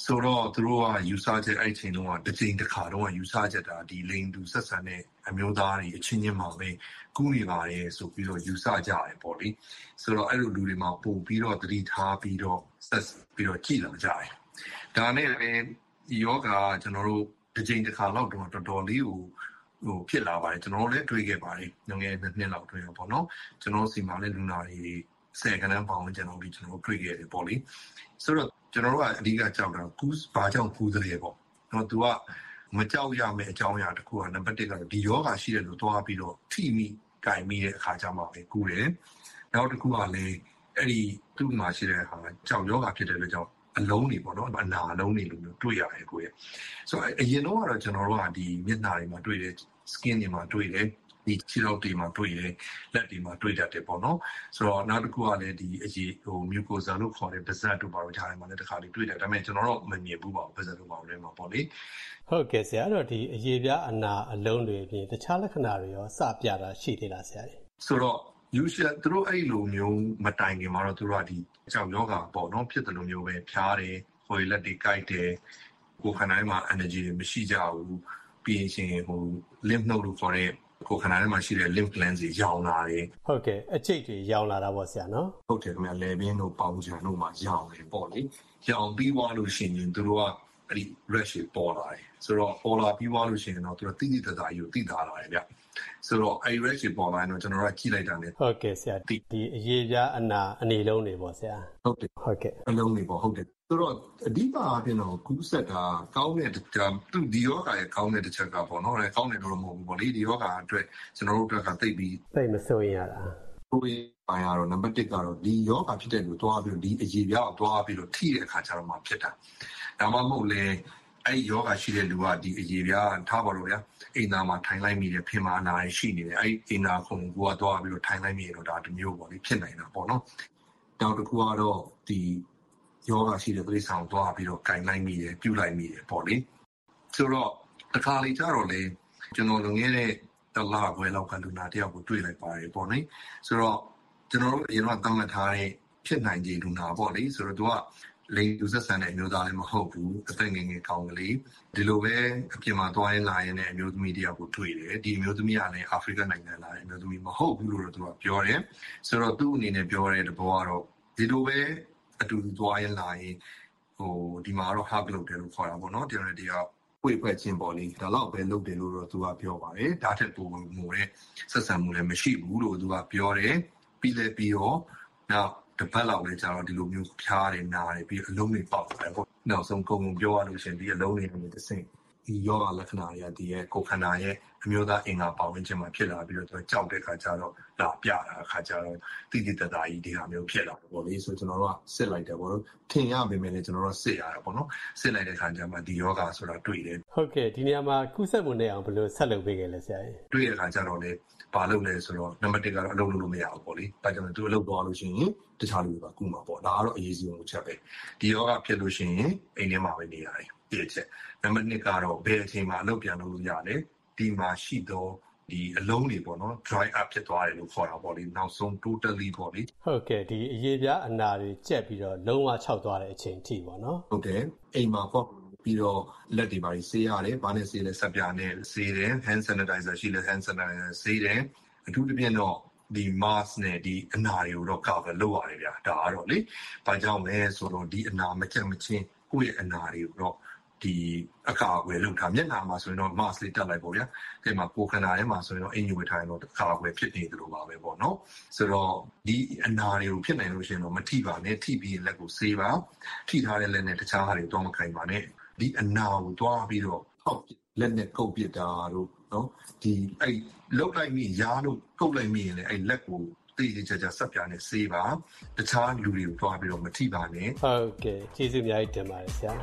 ဆိုတော့သူတို့ကယူဆချက်အဲ့ချိန်တုန်းကတစ်ချိန်တစ်ခါတုန်းကယူဆချက်တာဒီလိန်တူဆက်ဆံတဲ့အမျိုးသားတွေအချင်းချင်းမှာပဲကူးနေပါတယ်ဆိုပြီးတော့ယူဆကြတယ်ပေါ့လေဆိုတော့အဲ့လိုလူတွေမှာပို့ပြီးတော့သတိထားပြီးတော့ဆက်ပြီးတော့ကြည့်လာကြတယ်ဒါနဲ့လည်းဒီယောဂါကျွန်တော်တို့တစ်ချိန်တစ်ခါလောက်တော့တော်တော်လေးကိုဟိုဖြစ်လာပါတယ်ကျွန်တော်တို့လည်းတွေ့ခဲ့ပါတယ်ငငယ်နှစ်နှစ်လောက်တွေ့ရပေါ့နော်ကျွန်တော်စီမှာလည်းလူနာတွေဆယ်ခန်းပေါင်းကျွန်တော်တို့ကျွန်တော်တွေ့ခဲ့တယ်ပေါ့လေဆိုတော့ကျွန်တော်တို့ကအဓိကကြောက်တာကူးဘာကြောင့်ကူးတယ်ပေါ့နော်သူကမကြောက်ရမယ့်အကြောင်းအရာတစ်ခုကနံပါတ်တစ်ကတော့ဒီယောဂါရှိတယ်လို့သွားပြီးတော့ထိမိကြိုင်မိတဲ့အခါကျမှပဲကူးတယ်နောက်တစ်ခုကလည်းအဲ့ဒီသူ့မှာရှိတဲ့ဟာကြောက်ယောဂါဖြစ်တဲ့လို့ကြောင့်အလုံးတွေပေါ့နော်အနာအလုံးတွေလို့မျိုးတွေ့ရတယ်ကိုရဲ့ဆိုတော့အရင်တော့ကတော့ကျွန်တော်တို့ကဒီမျက်နှာတွေမှာတွေ့တယ် skin တွေမှာတွေ့တယ်ဒီခြေထောက်တွေမှာတွေ့တယ်လက်တွေမှာတွေ့တတ်တယ်ပေါ့နော်ဆိုတော့နောက်တစ်ခုကလည်းဒီအရေးဟို mucosa လို့ခေါ်တဲ့ပါးစပ်တို့ပါတော့ခြားထဲမှာလည်းတစ်ခါလေးတွေ့တယ်ဒါပေမဲ့ကျွန်တော်တို့မမြင်ဘူးပါဘူးပါးစပ်တို့ပါတော့လည်းမှာပေါ့လေဟုတ်ကဲ့ဆရာအဲ့တော့ဒီအရေးပြားအနာအလုံးတွေအပြင်တခြားလက္ခဏာတွေရောစပြတာရှိသေးလားဆရာကြီးဆိုတော့ usual သူတို့အဲ့လိုမျိုးမတိုင်ခင်မှာတော့သူတို့ကဒီကြောက်ယောဂါပေါ့နော်ဖြစ်တယ်လို့မျိုးပဲဖျားတယ်ဟိုလက်တွေကိုက်တယ်ကိုယ်ခန္ဓာထဲမှာ energy တွေမရှိကြဘူးပြီးရင်ရှင်ဟို lymph node လို့ခေါ်တဲ့ကိုယ်ခန္ဓာထဲမှာရှိတဲ့ lymph glands တွေရောင်လာတယ်ဟုတ်ကဲ့အကျိတ်တွေရောင်လာတာပေါ့ဆရာနော်ဟုတ်တယ်ခင်ဗျာလေဘင်းတို့ပေါင်ချံတို့မှာရောင်တယ်ပေါ့လေရောင်ပြီးသွားလို့ရှိရင်သူတို့ကအဲ့ဒီ rash တွေပေါ်လာတယ်ဆိုတော့ပေါ်လာပြီးသွားလို့ရှိရင်တော့သူတို့တိတိတသားကြီးကိုတိတာလာတယ်ဗျဆိုတော့အဲ့ rash တွေပေါ်လာရင်တော့ကျွန်တော်တို့ကကြည့်လိုက်တာ ਨੇ ဟုတ်ကဲ့ဆရာဒီအရေးပြားအနာအနေလုံးတွေပေါ့ဆရာဟုတ်တယ်ဟုတ်ကဲ့အလုံးတွေပေါ့ဟုတ်တယ်ဆိုတော့အဓိကအားဖြင့်တော့ကူးစက်ကကောင်းတဲ့သူဒီယောဂါရဲ့ကောင်းတဲ့တစ်ချက်ကပေါ့နော်ကောင်းတယ်လို့မဟုတ်ဘူးပေါ့လေဒီယောဂါအတွက်ကျွန်တော်တို့အတွက်ကသိပြီးသိမစိုးရင်ရတာကိုယ်ပိုင်းရတော့နံပါတ်တစ်ကတော့ဒီယောဂါဖြစ်တဲ့လူသွားပြီးဒီအရေးပြားကိုသွားပြီးတော့ထိတဲ့အခါကျတော့မှဖြစ်တာဒါမှမဟုတ်လေအဲ့ဒီယောဂါရှိတဲ့လူကဒီအရေးပြားထားပါတော့ဗျာအိမ်သားမှာထိုင်လိုက်မိတယ်ဖင်မာနာရှိနေတယ်အဲ့ဒီအိမ်သားခုံကိုကသွားပြီးတော့ထိုင်လိုက်မိရင်တော့ဒါတမျိုးပေါ့လေဖြစ်နိုင်တာပေါ့နော်နောက်တစ်ခုကတော့ဒီယောဂရှိတဲ့တိရစ္ဆာန်ကိုသွားပြီးတော့ကင်လိုက်မိတယ်ပြုတ်လိုက်မိတယ်ပေါ့လေဆိုတော့တခါလေကျတော့လေကျွန်တော်လုံခဲ့တဲ့တလားခွဲလောက်ကလူနာတယောက်ကိုတွေ့လိုက်ပါတယ်ပေါ့နိဆိုတော့ကျွန်တော်တို့အရင်ကသတ်မှတ်ထားတဲ့ဖြစ်နိုင်ခြေလူနာပေါ့လေဆိုတော့သူကလိန်လူဆက်ဆန်တဲ့အမျိုးသားလည်းမဟုတ်ဘူးအသက်ငယ်ငယ်ကောင်းကလေးဒီလိုပဲအပြင်မှာသွားရင်လာရင်လည်းအမျိုးသမီးတယောက်ကိုတွေ့တယ်ဒီအမျိုးသမီးကလည်းအာဖရိကနိုင်ငံလာတဲ့အမျိုးသမီးမဟုတ်ဘူးလို့တော့သူကပြောတယ်ဆိုတော့သူ့အနေနဲ့ပြောတဲ့တဘောကတော့ဒီလိုပဲအတူတူသွားရင်လာရင်ဟိုဒီမှာတော့ hug လုပ်တယ်လို့ခေါ်တာပေါ့နော်တရားနဲ့တရားဝေဖွဲ့ခြင်းပေါ့လေဒါတော့ပဲလုပ်တယ်လို့တော့သူကပြောပါတယ်ဒါထက်ပိုမိုတဲ့ဆက်ဆံမှုလည်းမရှိဘူးလို့သူကပြောတယ်ပြီးလည်းပြီးတော့နောက်တပတ်လောက်လည်းကြာတော့ဒီလိုမျိုးဖျားတယ်နားတယ်ပြီးအလုံးတွေပေါက်တယ်ပေါ့နောက်ဆုံးကုန်ကုန်ပြောရလို့ရှင်ဒီအလုံးတွေနဲ့တစ်ဆင့်ဒီယောဂလက္ခဏာတွေကဒီရဲ့ကိုယ်ခန္ဓာရဲ့အမျိုးသားအင်္ဂါပေါင်းခြင်းမှာဖြစ်လာပြီးတော့သူကြောက်တဲ့ခါကျတော့လာပြတာခါကျတော့တိတိတသားကြီးဒီဟာမျိုးဖြစ်လာတယ်ပေါ့လေဆိုကျွန်တော်တို့ကစစ်လိုက်တယ်ပေါ့လို့ထင်ရပေမဲ့လည်းကျွန်တော်တို့စစ်ရတာပေါ့နော်စစ်လိုက်တဲ့ခါကျမှဒီယောဂဆိုတာတွေ့တယ်ဟုတ်ကဲ့ဒီနေရာမှာကုသမှုနဲ့အောင်ဘယ်လိုဆက်လုပ်ပေးခဲ့လဲဆရာကြီးတွေ့တဲ့ခါကျတော့လေဘာလုပ်လဲဆိုတော့နံပါတ်တစ်ကတော့အလုပ်လုပ်လို့မရဘူးပေါ့လေဒါကြောင့်သူအလုပ်သွားလို့ရှိရင်တခြားလူတွေကကုမှာပေါ့ဒါကတော့အရေးကြီးဆုံးချက်ပဲဒီယောဂဖြစ်လို့ရှိရင်အိမ်ထဲမှာပဲနေရတယ်ဒီအချက်နံပါတ်နှစ်ကတော့ဘယ်အချိန်မှာအလုပ်ပြန်လုပ်လို့ရလဲဒီမှာရှိတော့ဒီအလုံးတွေပေါ့နော် dry up ဖြစ်သွားတယ်လို့ခေါ်တာပေါ့လေနောက်ဆုံး totally ပေါ့လေဟုတ်ကဲ့ဒီအရေးပြားအနာတွေကျက်ပြီးတော့လုံးဝခြောက်သွားတဲ့အချိန်ထိပေါ့နော်ဟုတ်တယ်အိမ်မှာပေါ့ပြီးတော့လက်တွေပါဆေးရတယ်ဘာနဲ့ဆေးလဲစပ်ပြာနဲ့ဆေးတယ် hand sanitizer ရှိလဲ hand sanitizer ဆေးတယ်အထူးသဖြင့်တော့ဒီ mask နဲ့ဒီအနာတွေကိုတော့ cover လုပ်ရတယ်ဗျာဒါကတော့လေဘာကြောင့်လဲဆိုတော့ဒီအနာမချက်မချင်းကိုယ့်ရဲ့အနာတွေကိုတော့ဒီအကာအကွယ်လုပ်ထားမျက်နှာမှာဆိုရင်တော့ mask လေးတက်လိုက်ပေါ့ဗျာဒီမှာကိုယ်ခန္ဓာထဲမှာဆိုရင်တော့အင်ဂျီဝေထိုင်တော့အကာအကွယ်ဖြစ်နေသလိုပါပဲပေါ့နော်ဆိုတော့ဒီအနာတွေကိုဖြစ်နိုင်လို့ရှိရင်တော့မထိပါနဲ့ထိပြီးလက်ကိုဆေးပါထိထားတဲ့လက်နဲ့တခြားဟာတွေတော့မခိုင်ပါနဲ့ဒီအနာကိုတွားပြီးတော့ဟောက်လက်နဲ့ကုပ်ပစ်တာတို့နော်ဒီအဲ့လုတ်လိုက်မိရားလို့ကုပ်လိုက်မိရင်လည်းအဲ့လက်ကိုတေးသေးချာချာဆက်ပြနဲ့ဆေးပါတခြားလူတွေကိုတွားပြီးတော့မထိပါနဲ့ဟုတ်ကဲ့ကျေးဇူးအများကြီးတင်ပါတယ်ဆရာ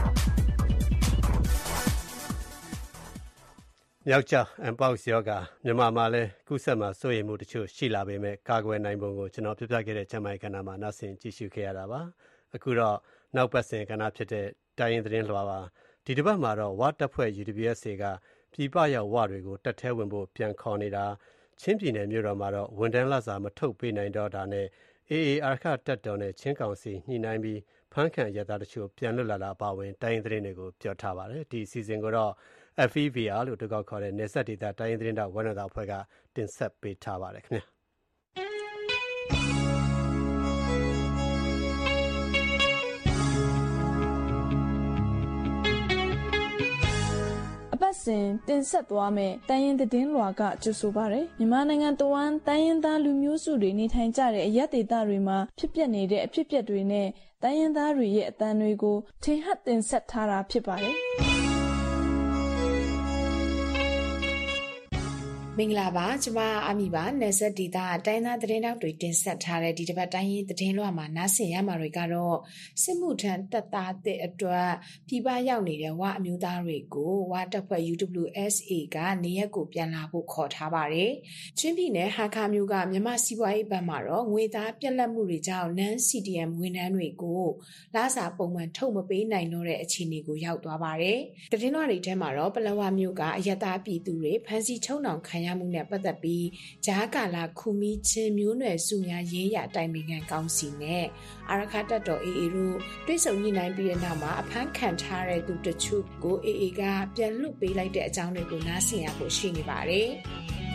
ယောက်ျား Mpox ယောဂမြန်မာမှာလည်းကုသမှာစိုးရိမ်မှုတချို့ရှိလာပေမဲ့ကာကွယ်နိုင်ပုံကိုကျွန်တော်ပြပြခဲ့တဲ့ကျန်းမာရေးကဏ္ဍမှာနောက်ဆင်ကြည့်ရှုခဲ့ရတာပါအခုတော့နောက်ပတ်စဉ်ကဏ္ဍဖြစ်တဲ့တိုင်းရင်းသတင်းလွှာပါဒီတစ်ပတ်မှာတော့ဝတပ်ဖွဲ့ ယူ ဒီ ပီ အက်စ် ကပြည်ပရောက်ဝတွေကိုတက်ထဲဝင်ဖို့ပြန်ခေါ်နေတာချင်းပြည်နယ်မြို့တော်မှာတော့ဝန်တန်းလစာမထုတ်ပေးနိုင်တော့တာနဲ့ အေ အေ အာရခတပ်တော်နဲ့ချင်းကောင်စီညှိနှိုင်းပြီးဖဖမ်းခံရက်သားတချို့ပြန်လွတ်လာတာအပါအဝင်တိုင်းရင်းသတင်းတွေကိုပြောထားပါတယ်။ဒီအစီအစဉ်ကိုတော့ F E V R လို့တကောက်ခေါ်တဲ့နယ်စပ်ဒေသတိုင်းရင်းသတင်းတောက်ဝန်တော်အဖွဲ့ကတင်ဆက်ပေးထားပါတယ်ခင်ဗျာအပတ်စဉ်တင်ဆက်သွားမယ်တိုင်းရင်းသတင်းလွှာကကြိုဆိုပါရယ်မြန်မာနိုင်ငံတဝန်းတိုင်းရင်းသားလူမျိုးစုတွေနေထိုင်ကြတဲ့အရက်ဒေသတွေမှာဖြစ်ပျက်နေတဲ့အဖြစ်အပျက်တွေနဲ့တိုင်းရင်းသားတွေရဲ့အသံတွေကိုထင်ဟပ်တင်ဆက်ထားတာဖြစ်ပါတယ်မင်္ဂလာပါကျမအာမီပါနယ်စပ်ဒေသတိုင်းသားသတင်းတောက်တွေတင်ဆက်ထားတဲ့ဒီတစ်ပတ်တိုင်းရင်းသတင်းလွှာမှာနားဆင်ရမှာတွေကတော့စစ်မှုထမ်းတပ်သားတဲ့အတွက်ပြည်ပရောက်နေတဲ့ဝအမျိုးသားတွေကိုဝတပ်ဖွဲ့ U W S A ကနေရက်ကိုပြန်လာဖို့ခေါ်ထားပါတယ်။ချင်းပြည်နယ်ဟာခါမျိုးကမြန်မာစီးပွားရေးဘက်မှာတော့ငွေသားပြက်လက်မှုတွေကြောင့် non C D M ဝန်ထမ်းတွေကိုလစာပုံမှန်ထုတ်မပေးနိုင်တော့တဲ့အခြေအနေကိုရောက်သွားပါတယ်။သတင်းလွှာတွေထဲမှာတော့ပလောဝမျိုးကအယက်သားပြည်သူတွေဖမ်းဆီးချုပ်နှောင်ခံရမှုနဲ့ပတ်သက်ပြီးဂျာကာလာခူမီချင်းမျိုးနွယ်စုများရေးရတိုင်ပင်ခံကောင်းစီနဲ့အာရခတပ်တော် A A တို့တွဲဆုံညှိနှိုင်းပြီးတဲ့နောက်မှာအဖမ်းခံထားတဲ့သူတချို့ကို A A ကပြန်လွှတ်ပေးလိုက်တဲ့အကြောင်းတွေကိုနားဆင်ရဖို့ရှိနေပါတယ်။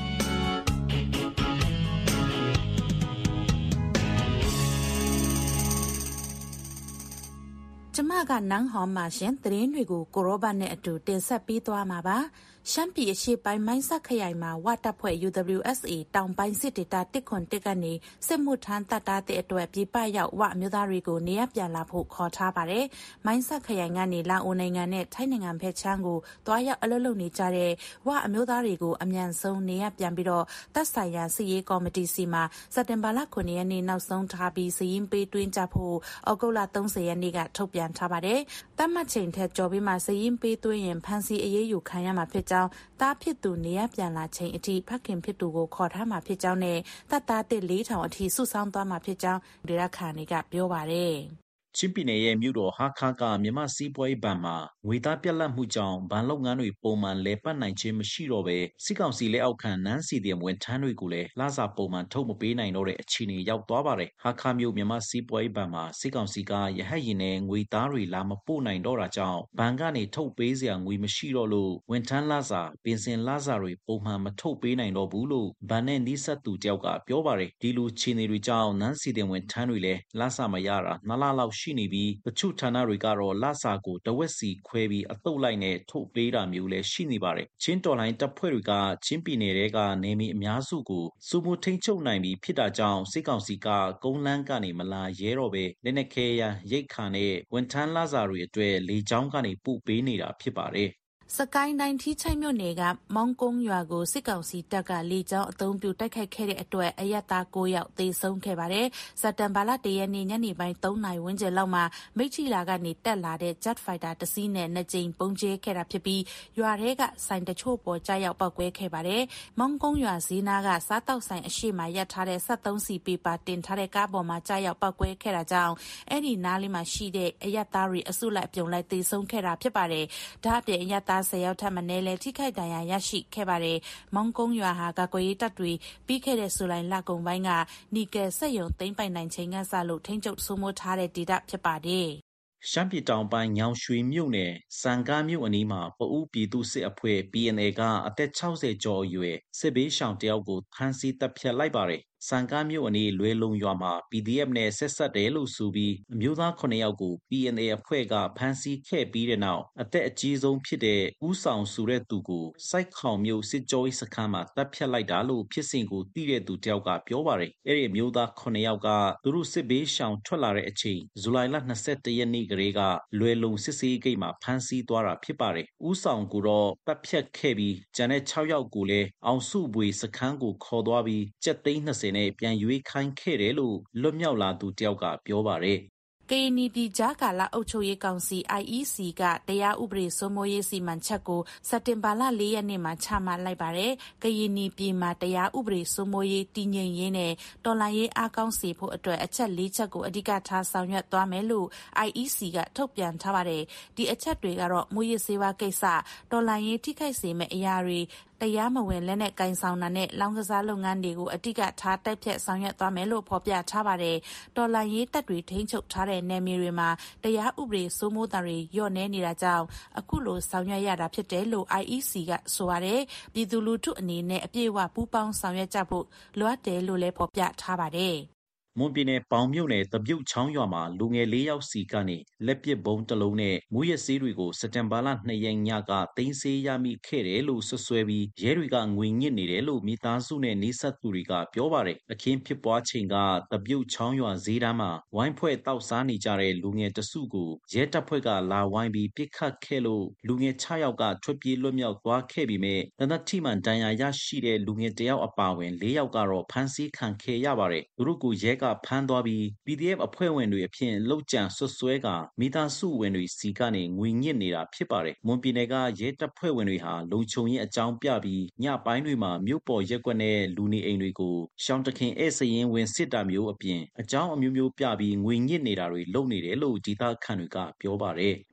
ကျမကနန်းဟော်မှာရှင်သတင်းတွေကိုကိုရောဘတ်နဲ့အတူတင်ဆက်ပေးသွားမှာပါရှမ်းပြည်အရှေ့ပိုင်းမိုင်းဆတ်ခရိုင်မှာဝတပ်ဖွဲ့ U W S A တောင်ပိုင်းစစ်ဒေသတစ်ခွန်တစ်ကနေစစ်မှုထမ်းတပ်သားတဲ့အတွက်ပြည်ပရောက်ဝအမျိုးသားတွေကိုနေရပြန်လာဖို့ခေါ်ထားပါတယ်။မိုင်းဆတ်ခရိုင်ကနေလာအိုနိုင်ငံနဲ့ထိုင်းနိုင်ငံဖက်ချမ်းကိုတွားရောက်အလုပ်လုပ်နေကြတဲ့ဝအမျိုးသားတွေကိုအမြန်ဆုံးနေရပြန်ပြီးတော့တပ်ဆိုင်ရာစီရေးကော်မတီစီမှာစက်တင်ဘာလခုနှစ်ရက်နေ့နောက်ဆုံးထားပြီးစည်ရင်ပေးတွင်းကြဖို့ဩဂုတ်လ၃၀ရက်နေ့ကထုတ်ပြန်ထားပါတယ်။တတ်မှတ်ချိန်ထက်ကျော်ပြီးမှစည်ရင်ပေးတွင်းရင်ဖမ်းဆီးအရေးယူခံရမှာဖြစ်ကြောင်းတားဖြစ်သူနေရပြန်လာချိန်အထိဖခင်ဖြစ်သူကိုခေါ်ထားမှာဖြစ်ကြောင်းနဲ့တပ်သားတစ်လေးထောင်အထိစုဆောင်းသွားမှာဖြစ်ကြောင်းဒေရခါနေကပြောပါတယ်ချင်းပြည်နယ်ရဲ့မြို့တော်ဟာခါကမြန်မာစီးပွားရေးဘဏ်မှာငွေသားပြက်လက်မှုကြောင့်ဘဏ်လုပ်ငန်းတွေပုံမှန်လဲပတ်နိုင်ခြင်းမရှိတော့ဘဲစစ်ကောင်စီလက်အောက်ခံနန်းစီတဲ့ဝန်ထမ်းတွေကိုလည်းလစာပုံမှန်ထုတ်မပေးနိုင်တော့တဲ့အခြေအနေရောက်သွားပါတယ်။ဟာခါမြို့မြန်မာစီးပွားရေးဘဏ်မှာစစ်ကောင်စီကရဟတ်ရင်နဲ့ငွေသားတွေလာမပို့နိုင်တော့တာကြောင့်ဘဏ်ကနေထုတ်ပေးစရာငွေမရှိတော့လို့ဝန်ထမ်းလစာပင်စင်လစာတွေပုံမှန်မထုတ်ပေးနိုင်တော့ဘူးလို့ဘဏ်နဲ့နှိစက်သူတယောက်ကပြောပါတယ်။ဒီလိုခြေနေတွေကြောင့်နန်းစီတဲ့ဝန်ထမ်းတွေလည်းလစာမရတာနှစ်လလောက်ရှိနေပြီးတချို့ဌာနတွေကတော့လစာကိုတဝက်စီခွဲပြီးအသုတ်လိုက်နဲ့ထုတ်ပေးတာမျိုးလည်းရှိနေပါတယ်။ချင်းတော်လိုင်းတပ်ဖွဲ့တွေကချင်းပြည်နယ်တွေကနေမီအများစုကိုစုမှုထိန်ချုပ်နိုင်ပြီးဖြစ်တာကြောင့်စစ်ကောင်စီကကုန်းလန်းကနေမလာရဲတော့ပဲလက်နက်ခဲရရိတ်ခါနဲ့ဝန်ထမ်းလစာတွေအတွက်လေကြောင်းကနေပို့ပေးနေတာဖြစ်ပါတယ်။စကိုင်းတိုင်းထီးချိုင်မြို့နယ်ကမောင်ကုန်းရွာကိုစစ်ကောင်စီတပ်ကလေကြောင်းအုံပြုတိုက်ခိုက်ခဲ့တဲ့အတွက်အရက်သား၉ယောက်သေဆုံးခဲ့ပါတယ်။စက်တင်ဘာလ၁ရက်နေ့ညနေပိုင်း၃နာရီဝန်းကျင်လောက်မှာမိထီလာကနေတက်လာတဲ့ Jet Fighter တစ်စီးနဲ့နှစ်ကြိမ်ပုံကျဲခဲ့တာဖြစ်ပြီးရွာထဲကဆိုင်တချို့ပေါ်ကြားရောက်ပောက်ကွဲခဲ့ပါတယ်။မောင်ကုန်းရွာဈေးနာကစားတောက်ဆိုင်အရှိမရပ်ထားတဲ့စက်သုံးစီပေပါတင်ထားတဲ့ကားပေါ်မှာကြားရောက်ပောက်ကွဲခဲ့တာကြောင့်အဲ့ဒီနားလေးမှာရှိတဲ့အရက်သားတွေအစုလိုက်ပြုံလိုက်သေဆုံးခဲ့တာဖြစ်ပါတယ်။ဒါ့အပြင်အရက်သားဆယ်ယောက်ထပ်မနည်းလဲထိခိုက်ဒဏ်ရာရရှိခဲ့ပါတယ်။မောင်ကုန်းရွာဟာကာကွယ်ရေးတပ်တွေပြီးခဲ့တဲ့ဇူလိုင်လကုန်ပိုင်းကနီကယ်စက်ရုံသိမ်းပိုက်နိုင်ချိန်ကစလို့ထိန်းချုပ်စိုးမိုးထားတဲ့ဒေသဖြစ်ပါတယ်။ရှမ်းပြည်တောင်ပိုင်းညောင်ရွှေမြို့နယ်စံကားမြို့အနီးမှာပအူးပြည်သူစစ်အဖွဲ့ P N A ကအသက်၆၀ကျော်အရွယ်စစ်ဘေးရှောင်တယောက်ကိုဖမ်းဆီးတပ်ဖြတ်လိုက်ပါတယ်။စံကားမြို့အနီးလွယ်လုံရွာမှာ P D F နဲ့ဆက်ဆက်တယ်လို့ဆိုပြီးအမျိုးသားခုနှစ်ယောက်ကို P N A အဖွဲ့ကဖမ်းဆီးခဲ့ပြီးတဲ့နောက်အသက်အကြီးဆုံးဖြစ်တဲ့ဦးဆောင်ဆိုတဲ့သူကိုစိုက်ခေါင်မြို့စစ်ကြောရေးစခန်းမှာတပ်ဖြတ်လိုက်တာလို့ဖြစ်စဉ်ကိုသိတဲ့သူတယောက်ကပြောပါတယ်။အဲ့ဒီအမျိုးသားခုနှစ်ယောက်ကသူတို့စစ်ဘေးရှောင်ထွက်လာတဲ့အချိန်ဇူလိုင်လ၂၁ရက်နေ့ကလေးကလွယ်လုံစစ်စေးဂိတ်မှာဖမ်းဆီးသွားတာဖြစ်ပါတယ်။ဦးဆောင်ကိုတော့တပ်ဖြတ်ခဲ့ပြီးကျန်တဲ့၆ယောက်ကိုလည်းအောင်စုပွေစခန်းကိုခေါ်သွားပြီးကျပ်သိန်း၂၀နဲ့ပြန်ရွေးခိုင်းခဲ့တယ်လို့လွတ်မြောက်လာသူတယောက်ကပြောပါတယ်ကရင်ပြည်ကြားကာလအုပ်ချုပ်ရေးကောင်စီ I E C ကတရားဥပဒေစိုးမိုးရေးစီမံချက်ကိုစက်တင်ဘာလ၄ရက်နေ့မှာချမှတ်လိုက်ပါတယ်။ကရင်ပြည်မှာတရားဥပဒေစိုးမိုးရေးတည်ငြိမ်ရေးနဲ့တော်လှန်ရေးအားကောင်းစေဖို့အတွက်အချက်၄ချက်ကိုအဓိကထားဆောင်ရွက်သွားမယ်လို့ I E C ကထုတ်ပြန်ထားပါတယ်။ဒီအချက်တွေကတော့မူရစ်စေဝါကိစ္စတော်လှန်ရေးထိခိုက်စေမယ့်အရာတွေတရားမဝင်လက်နက်ကင်ဆောင်တာနဲ့လောင်းကစားလုပ်ငန်းတွေကိုအတိအကထားတိုက်ဖြတ်ဆောင်ရွက်သွားမယ်လို့ဖော်ပြထားပါတယ်။တော်လှန်ရေးတပ်တွေထိန်းချုပ်ထားတဲ့နယ်မြေတွေမှာတရားဥပဒေစိုးမိုးတာတွေလျော့နည်းနေတာကြောင့်အခုလိုဆောင်ရွက်ရတာဖြစ်တယ်လို့ I E C ကဆိုပါတယ်။ပြည်သူလူထုအနေနဲ့အပြည့်အဝပူးပေါင်းဆောင်ရွက်ကြဖို့လိုအပ်တယ်လို့လည်းဖော်ပြထားပါတယ်။မွန်ပြည်နယ်ပေါင်မြို့နယ်တပြုတ်ချောင်းရွာမှာလူငယ်လေးယောက်စီကနေလက်ပစ်ဘုံတစ်လုံးနဲ့မူရစေးတွေကိုစက်တင်ဘာလနှစ်ရက်ညကတင်းစေးရမိခဲ့တယ်လို့ဆွဆွဲပြီးရဲတွေကငွေညစ်နေတယ်လို့မိသားစုနဲ့နေဆက်သူတွေကပြောပါတယ်အခင်းဖြစ်ပွားချိန်ကတပြုတ်ချောင်းရွာဈေးတန်းမှာဝိုင်းဖွဲ့တောက်စားနေကြတဲ့လူငယ်တစုကိုရဲတပ်ဖွဲ့ကလာဝိုင်းပြီးပစ်ခတ်ခဲ့လို့လူငယ်၆ယောက်ကထွက်ပြေးလွတ်မြောက်သွားခဲ့ပြီးမြဲတနက်ထိမှန်ဒဏ်ရာရရှိတဲ့လူငယ်တယောက်အပါအဝင်၄ယောက်ကတော့ဖမ်းဆီးခံခဲ့ရပါတယ်သူတို့ကိုရဲကဖမ်းသွားပြီး P D F အဖွဲ့ဝင်တွေအဖြစ်လှုပ်ကြံဆွဆွဲကမိသားစုဝင်တွေစီကနေငွေညစ်နေတာဖြစ်ပါတယ်။မွန်ပြည်နယ်ကရဲတပ်ဖွဲ့ဝင်တွေဟာလုံခြုံရေးအကြောင်းပြပြီးညပိုင်းတွေမှာမြို့ပေါ်ရက်ကွက်နဲ့လူနေအိမ်တွေကိုရှောင်းတခင်ဧည့်စရင်ဝင်စစ်တာမျိုးအပြင်အကြောင်းအမျိုးမျိုးပြပြီးငွေညစ်နေတာတွေလုပ်နေတယ်လို့ဒေသခံတွေကပြောပါတယ်။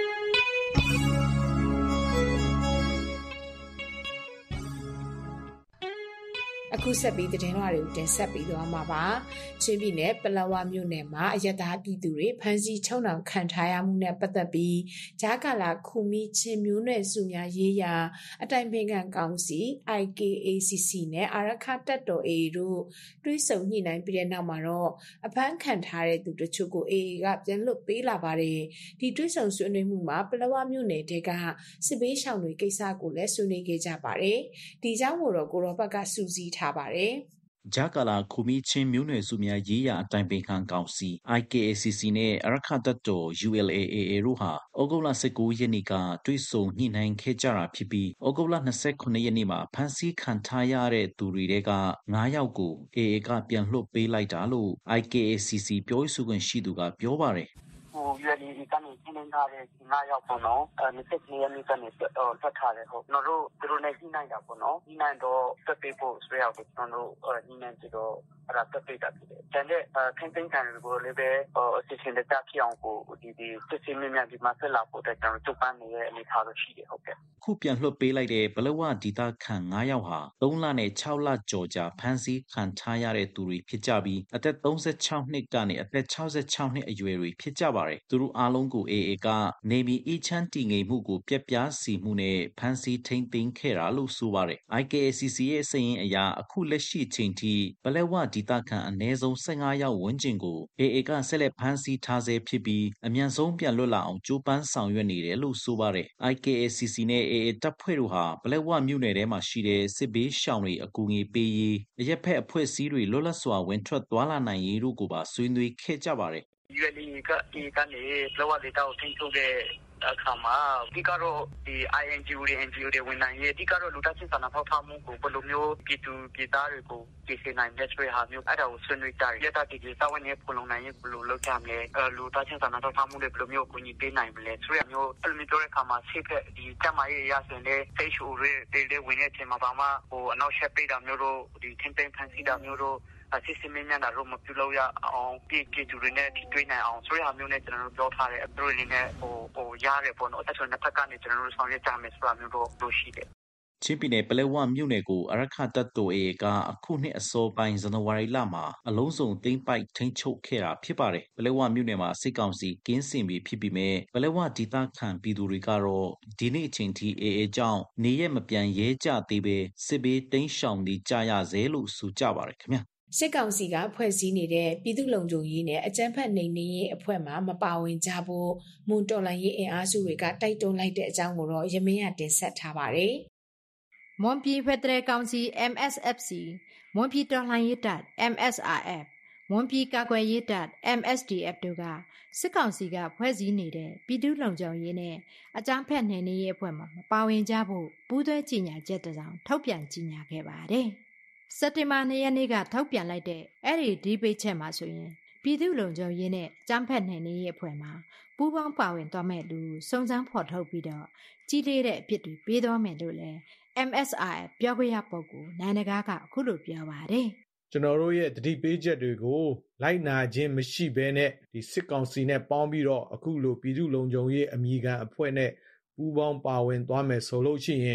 အခုဆက်ပြီးသတင်းလွှာတွေကိုတင်ဆက်ပြီးသွားမှာပါချင်းပြည်နယ်ပလောဝမြို့နယ်မှာအယက်သားပြည်သူတွေဖမ်းဆီးချုံနှောင်ခံထားရမှုနဲ့ပတ်သက်ပြီးဂျာကာလာခုမီချင်းမျိုးနွယ်စုများရေးရာအတိုင်ပင်ခံကောင်စီ I K A C C နဲ့အာရခတပ်တော် A A တို့တွဲဆုံညှိနှိုင်းပြီးတဲ့နောက်မှာတော့အဖမ်းခံထားတဲ့သူတချို့ကို A A ကပြန်လွတ်ပေးလာပါတယ်ဒီတွဲဆုံဆွေးနွေးမှုမှာပလောဝမြို့နယ်တဲကစစ်ဘေးရှောင်တွေကိစ္စကိုလည်းဆွေးနွေးခဲ့ကြပါတယ်ဒီကြောင့်ကိုတော့ကိုရောဘက်ကစူးစီးထားပါတယ်ဂျာကာလာခူမီချင်းမျိုးနွယ်စုများရေးရာအတိုင်ပင်ခံကောင်စီ I K A C C နဲ့အရခတပ်တော် U L A A A တို့ဟာဩဂုတ်လ၁၉ရက်နေ့ကတွေ့ဆုံညှိနှိုင်းခဲ့ကြတာဖြစ်ပြီးဩဂုတ်လ၂၇ရက်နေ့မှာဖမ်းဆီးခံထားရတဲ့သူတွေက၅ယောက်ကို A A ကပြန်လွှတ်ပေးလိုက်တာလို့ I K A C C ပြောရေးဆိုခွင့်ရှိသူကပြောပါတယ်ဟိုရလီကနေရှင်းထားတဲ့ငါးယောက်ပေါ့နော်အဲ၂၂ရက်နေ့ကနေတော့ထွက်ထားတယ်ဟုတ်ကျွန်တော်တို့သူတို့နဲ့ညှိနှိုင်းတာပေါ့နော်ညှိနှိုင်းတော့တက်ပေးဖို့ဆွဲရောက်တယ်ကျွန်တော်တို့ညှိနှိုင်းပြီးတော့အဲ့ဒါတက်ပေးတာဖြစ်တယ်။ကျန်တဲ့ခင်းသိမ်းခံတွေကိုလည်းပဲအစီအစဉ်တကျဖြစ်အောင်ကိုဒီဒီစစ်စစ်မြမြဒီမှာဆက်လာဖို့အတွက်ကျွန်တော်တို့ပန်းနေတဲ့အနေအထားလို့ရှိတယ်ဟုတ်ကဲ့ခုပြန်လွှတ်ပေးလိုက်တဲ့ဘလဝဒေတာခံ၅ယောက်ဟာ၃လနဲ့၆လကျော်ကြာဖမ်းဆီးခံထားရတဲ့သူတွေဖြစ်ကြပြီးအသက်၃၆နှစ်ကနေအသက်၆၆နှစ်အရွယ်တွေဖြစ်ကြပါတယ်သူတို့အားလုံးကို A A ကနေမီအချမ်းတည်ငြိမ်မှုကိုပြက်ပြားစီမှုနဲ့ဖမ်းဆီးထိန်းသိမ်းခဲ့တာလို့ဆိုပါတယ် I K A C C ရဲ့စာရင်းအရအခုလက်ရှိချိန်ထိဘလဝဒေတာခံအနည်းဆုံး၁၅ယောက်ဝန်းကျင်ကို A A ကဆက်လက်ဖမ်းဆီးထားဆဲဖြစ်ပြီးအမြန်ဆုံးပြန်လွတ်လာအောင်ကြိုးပမ်းဆောင်ရွက်နေတယ်လို့ဆိုပါတယ် I K A C C နဲ့ A A တပ်ဖွဲ့တို့ဟာဘလက်ဝမြို့နယ်ထဲမှာရှိတဲ့စစ်ဘေးရှောင်တွေအကူအညီပေးရေးအရက်ဖက်အဖွဲ့အစည်းတွေလွတ်လပ်စွာဝင်ထွက်သွားလာနိုင်ရေးတို့ကိုပါဆွေးနွေးခဲ့ကြပါတယ် U L A ကဒီကနေလောဝဒေတာကိုထိန်းချုပ်တဲ့အခါမှာဒီကတော့ဒီ I N G O တွေ N G O တွေဝန်နိုင်ရေးဒီကတော့လူသားချင်းစာနာဖောက်ထားမှုကိုဘယ်လိုမျိုးပြည်သူပြည်သားတွေကိုတည်ဆင်နိုင်တဲ့ဆွေဟာမျိုးအဲ့ဒါကိုဆွေးနွေးကြတယ်ရတာဒီစာဝန်ရေးပုံလုံးနိုင်ရေးဘယ်လိုလုပ်ကြမလဲလူသားချင်းစာနာဖောက်ထားမှုတွေဘယ်လိုမျိုးကိုညီပေးနိုင်မလဲဆွေဟာမျိုးအဲ့လိုမျိုးပြောတဲ့အခါမှာဆိတ်ဖက်ဒီတမရေးရဆိုတဲ့စိတ်ရှူတွေတေးလေးဝင်တဲ့အချိန်မှာဘာမှဟိုအနောက်ရှက်ပေးတာမျိုးတို့ဒီထင်းသိမ်းဖန်ဆီးတာမျိုးတို့စစ်စစ်မင်းများတာတော့မပြုလုပ်ရအောင်ပြည်ပြည်သူတွေနဲ့ထိတွေ့နိုင်အောင်ဆိုရမျိုးနဲ့ကျွန်တော်တို့ပြောထားတယ်အတူတူနဲ့ဟိုဟိုရတယ်ပေါ့နော်အဲ့ဆိုနှစ်ဖက်ကနေကျွန်တော်တို့ဆောင်ရွက်ကြမယ်ဆိုတာမျိုးတော့လို့ရှိတယ်ချင်းပြည်နယ်ပလဲဝမြို့နယ်ကိုအရခတပ်တော် A A ကအခုနှစ်အစောပိုင်းဇန်နဝါရီလမှာအလုံးစုံသိမ်းပိုက်ထိန်းချုပ်ခဲ့တာဖြစ်ပါတယ်ပလဲဝမြို့နယ်မှာစစ်ကောင်စီကင်းစင်ပြီးဖြစ်ပြီးမဲ့ပလဲဝဒေသခံပြည်သူတွေကတော့ဒီနေ့အချိန်ထိ A A ကြောင့်နေရမပြန်ရဲကြသေးပဲစစ်ဘေးတိမ်းရှောင်နေကြရစေလို့ဆိုကြပါတယ်ခင်ဗျာစစ်ကောင်စီကဖွဲ့စည်းနေတဲ့ပြည်သူ့လုံခြုံရေးနဲ့အကြမ်းဖက်နှိမ်နင်းရေးအဖွဲ့မှမပါဝင်ကြဖို့မွန်တော်လှန်ရေးအင်အားစုတွေကတိုက်တွန်းလိုက်တဲ့အကြောင်းကိုတော့ရမင်းရတင်ဆက်ထားပါတယ်။မွန်ပြည်ဖက်ဒရယ်ကောင်စီ M S F C မွန်ပြည်တော်လှန်ရေးတပ် M S R F မွန်ပြည်ကာကွယ်ရေးတပ် M S D F တို့ကစစ်ကောင်စီကဖွဲ့စည်းနေတဲ့ပြည်သူ့လုံခြုံရေးနဲ့အကြမ်းဖက်နှိမ်နင်းရေးအဖွဲ့မှမပါဝင်ကြဖို့ပူးတွဲကြေညာချက်တစ်စောင်ထုတ်ပြန်ကြေညာခဲ့ပါတယ်။စက်တင်ဘာ၂ရက်နေ့ကထုတ်ပြန်လိုက်တဲ့အဲ့ဒီဒီပိတ်ချက်မှာဆိုရင်ပြည်သူ့လုံခြုံရေးနဲ့ចောင်းဖက်နိုင်ရေးအဖွဲ့မှာပူးပေါင်းပါဝင်သွားမဲ့လူစုံစမ်းဖော်ထုတ်ပြီးတော့ကြီးလေးတဲ့အဖြစ်တွေပေးသွားမယ်လို့လည်း M S R ပြောခွင့်ရပုဂ္ဂိုလ်နိုင်နဂါကအခုလိုပြောပါတယ်ကျွန်တော်တို့ရဲ့တတိပေးချက်တွေကိုလိုက်နာခြင်းမရှိဘဲနဲ့ဒီစစ်ကောင်စီနဲ့ပေါင်းပြီးတော့အခုလိုပြည်သူ့လုံခြုံရေးအမိခံအဖွဲ့နဲ့ပူးပေါင်းပါဝင်သွားမယ်ဆိုလို့ရှိရင်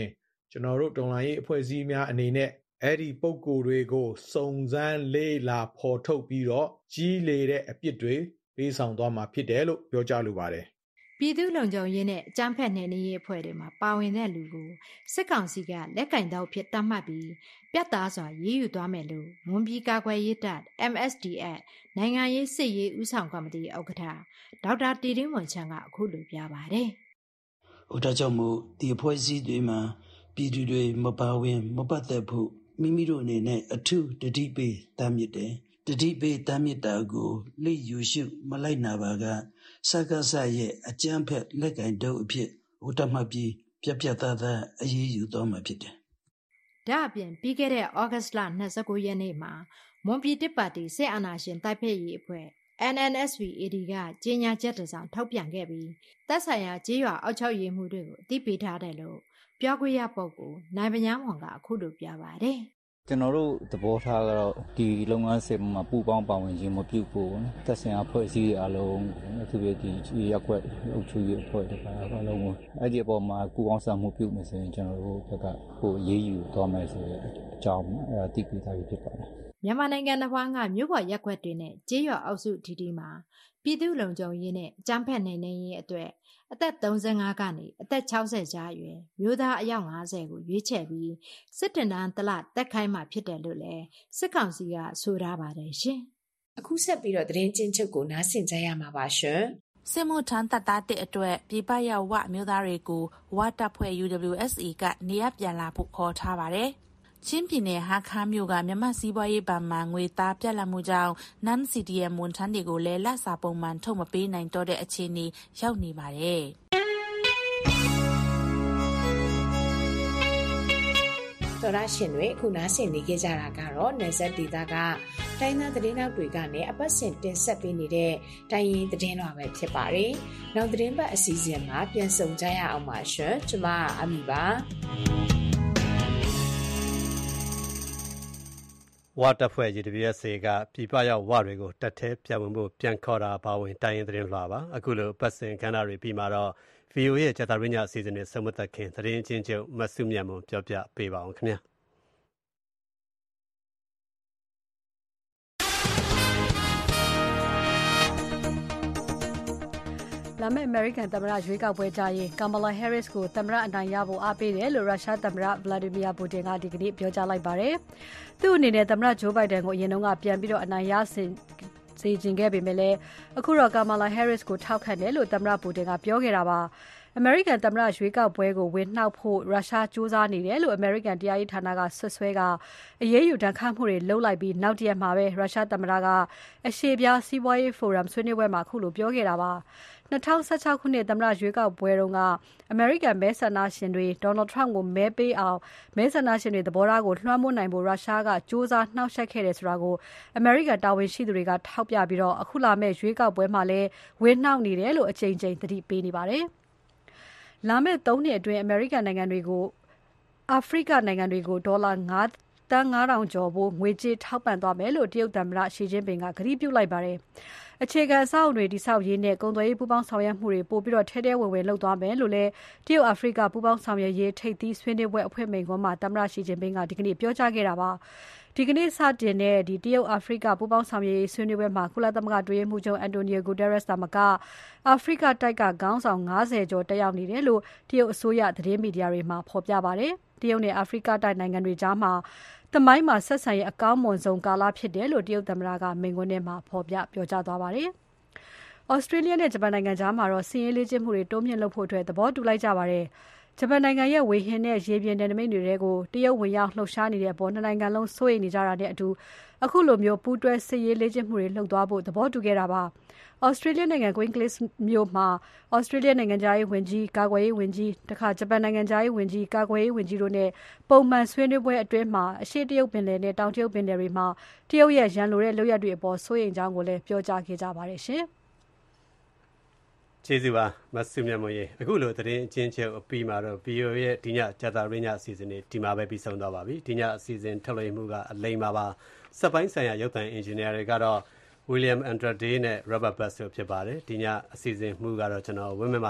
ကျွန်တော်တို့တော်လှန်ရေးအဖွဲ့အစည်းများအနေနဲ့အဲ့ဒီပုံကိုယ်တွေကိုစုံစမ်းလေးလာဖော်ထုတ်ပြီးတော့ကြီးလေတဲ့အပြစ်တွေပေးဆောင်သွားမှာဖြစ်တယ်လို့ပြောကြားလိုပါတယ်ပြည်သူ့လုံခြုံရေးနဲ့အကြမ်းဖက်နယ်မြေရေးအဖွဲ့တွေမှာပါဝင်တဲ့လူကိုစစ်ကောင်စီကလက်ကင်တော့ဖြစ်တတ်မှတ်ပြီးပြတ်သားစွာရေးယူသွားမယ်လို့မွန်ပြည်ကာကွယ်ရေးတပ် M S D F နိုင်ငံရေးစစ်ရေးဦးဆောင်ကော်မတီဥက္ကဋ္ဌဒေါက်တာတီတင်းဝန်ချန်ကအခုလိုပြပါတယ်။ဟိုဒါကြောင့်မို့ဒီအဖွဲ့အစည်းတွေမှာပြည်သူတွေမပါဝင်မပတ်သက်ဖို့မိမိတို့အနေနဲ့အထူးတတိပေးတမ်းမြစ်တယ်။တတိပေးတမ်းမြစ်တာကိုလိယူရှုမလိုက်နာပါကစကားဆရဲ့အကြမ်းဖက်လက်ကင်တုပ်အဖြစ်ဟိုတတ်မှတ်ပြီးပြပြသားသားအရေးယူသွားမှာဖြစ်တယ်။ဒါအပြင်ပြီးခဲ့တဲ့ဩဂတ်လ၂၉ရက်နေ့မှာမွန်ပြည်တစ်ပါတီစစ်အာဏာရှင်တိုက်ဖက်ရေးအဖွဲ့ N N S B A D ကကြေညာချက်တစ်စောင်ထုတ်ပြန်ခဲ့ပြီးသက်ဆိုင်ရာကြေးရွာအောက်ချုပ်ရေးမှုတွေကိုအသိပေးထားတယ်လို့ပြောခွင့်ရပုဂ္ဂိုလ်နိုင်ပညာမွန်ကအခုလိုပြပါတယ်။ကျွန်တော်တို့သဘောထားကတော့ဒီလုပ်ငန်းစဉ်မှာပူပေါင်းပါဝင်ခြင်းမပြုဖို့သက်ဆိုင်ရာဖွဲ့စည်းအလုံးအထူးပဲဒီရက်ွက်အုပ်ချုပ်ရေးအဖွဲ့တွေကအလုံးအဲ့ဒီအပေါ်မှာပူပေါင်းဆောင်မှုပြုမယ်ဆိုရင်ကျွန်တော်တို့ဘက်ကဟိုရေးယူသွားမယ်ဆိုတဲ့အကြောင်းအဲအသိပေးထားပြီးဖြစ်ပါတယ်မြန်မာနိုင်ငံတစ်ဝန်းကမြို့ပေါ်ရက်ွက်တွေနဲ့ကြေးရွာအောက်စုဒီဒီမှာပြည်သူ့လုံခြုံရေးနဲ့အကြမ်းဖက်နေနေရေးအတွက်အသက်၃၅ကနေအသက်၆၀ကြားအရွယ်မျိုးသားအယောက်၅၀ကိုရွေးချယ်ပြီးစစ်တင်တန်းတလတက်ခိုင်းမှဖြစ်တယ်လို့လည်းစစ်ကောင်စီကဆိုထားပါတယ်ရှင်။အခုဆက်ပြီးတော့သတင်းချင်းချုပ်ကိုနားဆင်ကြရမှာပါရှင်။စစ်မှုထမ်းတပ်သားတဲ့အတွက်ပြည်ပရောက်ဝမျိုးသားတွေကိုဝတပ်ဖွဲ့ U W S A ကနေရပြန်လာဖို့ခေါ်ထားပါတယ်။ချင်းပြည်နယ်ဟာခါမြို့ကမြန်မာစီးပွားရေးဗန်မှာငွေသားပြက်လက်မှုကြောင့် Non C D M ဝန်ထမ်းတွေကိုလည်းလက်စာပုံမှန်ထုတ်မပေးနိုင်တော့တဲ့အခြေအနေရောက်နေပါတယ်။သောရရှင်တွေအခုနားဆင်နေကြကြတာကတော့နယ်စပ်ဒေသကတိုင်းသားသတင်းနောက်တွေကနေအပတ်စဉ်တင်ဆက်ပေးနေတဲ့တိုင်းရင်းသတင်းတော်ပဲဖြစ်ပါတယ်။နောက်သတင်းပတ်အစီအစဉ်မှာပြန်ဆုံကြရအောင်ပါရှင်။ကျွန်မအမီပါ။ဝတပ်ဖွဲ့ U W S A ကပြည်ပရောက်ဝတွေကိုတပ်ထဲပြန်ဝင်ဖို့ပြန်ခေါ်တာပါဝင်တိုင်းရင်းသတင်းလွှာပါအခုလိုပတ်စင်ခန္ဓာတွေပြီးမှတော့ ဗီအိုအေ ရဲ့ကြာသပတေးညအစီအစဉ်နဲ့ဆုံးမသက်ခင်သတင်းချင်းချုပ်မဆုမြတ်မွန်ပြောပြပေးပါအောင်ခင်ဗျာလာမယ့် American သမ္မတရွေးကောက်ပွဲကြရင် Kamala Harris ကိုသမ္မတအနိုင်ရဖို့အားပေးတယ်လို့ရုရှားသမ္မတ Vladimir Putin ကဒီကနေ့ပြောကြားလိုက်ပါတယ်။သူ့အနေနဲ့သမ္မတ Joe Biden ကိုအရင်ကပြန်ပြီးတော့အနိုင်ရစေစေချင်ခဲ့ပေမဲ့လည်းအခုတော့ Kamala Harris ကိုထောက်ခံတယ်လို့သမ္မတ Putin ကပြောခဲ့တာပါ။ American သမ္မတရွေးကောက်ပွဲကိုဝင်နှောက်ဖို့ရုရှားစူးစမ်းနေတယ်လို့ American တရားရေးဌာနကဆွဆွဲကအရေးယူတန်းခတ်မှုတွေလုပ်လိုက်ပြီးနောက်တရက်မှာပဲရုရှားသမ္မတကအရှေ့ပြားစီးပွားရေးဖိုရမ်ဆွေးနွေးပွဲမှာခုလိုပြောခဲ့တာပါ။၂၀၁၆ခုနှစ်သမ္မတရွေးကောက်ပွဲတုန်းက American မဲဆန္ဒရှင်တွေ Donald Trump ကိုမဲပေးအောင်မဲဆန္ဒရှင်တွေသဘောထားကိုလွှမ်းမိုးနိုင်ဖို့ရုရှားကစူးစမ်းနှောက်ယှက်ခဲ့တယ်ဆိုတာကို American တာဝန်ရှိသူတွေကထောက်ပြပြီးတော့အခုလာမယ့်ရွေးကောက်ပွဲမှာလည်းဝင်နှောက်နေတယ်လို့အကြိမ်ကြိမ်သတိပေးနေပါတယ်။လာမယ့်၃နှစ်အတွင်း American နိုင်ငံတွေကိုအာဖရိကနိုင်ငံတွေကိုဒေါ်လာ၅တန်း၅ထောင်ကျော်ဖို့ငွေကြေးထောက်ပံ့သွားမယ်လို့တရုတ်သမ္မတရှီကျင်းပင်ကကတိပြုလိုက်ပါတယ်။အခြေခံအဆောက်အအုံတွေတိစောက်ရေးနဲ့ကုန်သွယ်ရေးပူးပေါင်းဆောင်ရွက်မှုတွေပို့ပြီးတော့ထဲထဲဝင်ဝင်လုပ်သွားမယ်လို့လည်းတရုတ်အာဖရိကပူးပေါင်းဆောင်ရွက်ရေးထိပ်သီးဆွေးနွေးပွဲအဖွဲ့မိန့်ခွန်းမှာသမ္မတရှီကျင်းပင်ကဒီကနေ့ပြောကြားခဲ့တာပါ။ဒီကနေ့စတင်တဲ့ဒီတရုတ်အာဖရိကပူးပေါင်းဆောင်ရွက်ရေးဆွေးနွေးပွဲမှာကုလသမဂ္ဂတွဲရေးမှူးချုပ်အန်တိုနီယိုဂူတာရက်စ်သမကအာဖရိကတိုက်ကခေါင်းဆောင်၅၀ကျော်တက်ရောက်နေတယ်လို့တရုတ်အစိုးရသတင်းမီဒီယာတွေမှာဖော်ပြပါတယ်။တရုတ်နဲ့အာဖရိကတိုက်နိုင်ငံတွေကြားမှာသမိုင်းမှာဆက်ဆံရေးအကောင်းမွန်ဆုံးကာလဖြစ်တယ်လို့တရုတ်သမ္မတကမိန့်ခွန်းထဲမှာဖော်ပြပြောကြားသွားပါတယ်။ဩစတြေးလျနဲ့ဂျပန်နိုင်ငံကြားမှာတော့စီးရင်လေးကျင်းမှုတွေတိုးမြင့်လုပ်ဖို့အတွက်သဘောတူလိုက်ကြပါတယ်။ဂျပန်နိုင်ငံရဲ့ဝေဟင်နဲ့ရေပြင်နယ်နိမိတ်တွေကိုတရုတ်ဝင်ရောက်လှုပ်ရှားနေတဲ့အပေါ်နှစ်နိုင်ငံလုံးစိုးရိမ်နေကြတာနဲ့အတူအခုလိုမျိုးပူးတွဲစစ်ရေးလေ့ကျင့်မှုတွေလှုပ်သွားဖို့သဘောတူခဲ့တာပါ။ဩစတြေးလျနိုင်ငံ Queenscliff မြို့မှာဩစတြေးလျနိုင်ငံသားရေးဝန်ကြီးကာကွယ်ရေးဝန်ကြီးတခါဂျပန်နိုင်ငံသားရေးဝန်ကြီးကာကွယ်ရေးဝန်ကြီးတို့နဲ့ပုံမှန်ဆွေးနွေးပွဲအတွင်းမှာအရှေ့တရုတ်ပင်လယ်နဲ့တောင်တရုတ်ပင်လယ်တွေမှာတရုတ်ရဲ့ရန်လိုတဲ့လုပ်ရပ်တွေအပေါ်စိုးရိမ်ကြောင်းကိုလည်းပြောကြားခဲ့ကြပါတယ်ရှင်။ကျေးဇူးပါမဆုမြတ်မွန်ရေအခုလိုသတင်းအချင်းချင်းအပြီးမှာတော့ ဗီအိုအေ ရဲ့ဒီညကြာတာရင်းညအစီအစဉ်တွေဒီမှာပဲပြီးဆုံးသွားပါပြီဒီညအစီအစဉ်ထုတ်လွှင့်မှုကအလိမ္မာပါစက်ပိုင်းဆိုင်ရာရုပ်သံအင်ဂျင်နီယာတွေကတော့ William Andrade နဲ့ Robert Bass တို့ဖြစ်ပါတယ်ဒီညအစီအစဉ်မှုကတော့ကျွန်တော်ဝင်းမမှာ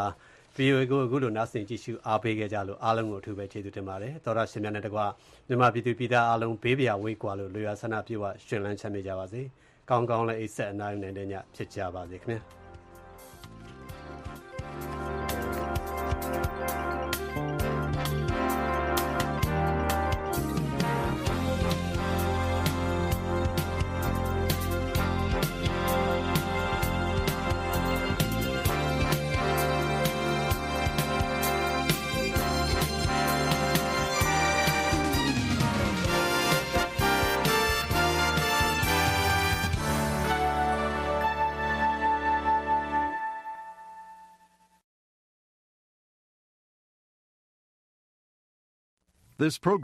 ဗီအိုအေ ကိုအခုလိုနားဆင်ကြည့်ရှုအားပေးခဲ့ကြလို့အားလုံးကိုအထူးပဲကျေးဇူးတင်ပါတယ်သောရရှင်များနဲ့တကွမြန်မာပြည်သူပြည်သားအားလုံးဘေးပရာဝေးကွာလို့လူရဆန္ဒပြုဝရှင်လန်းချမ်းမြေကြပါစေကောင်းကောင်းလည်းအိတ်ဆက်အနားယူနိုင်တဲ့ညဖြစ်ကြပါစေခင်ဗျာ This program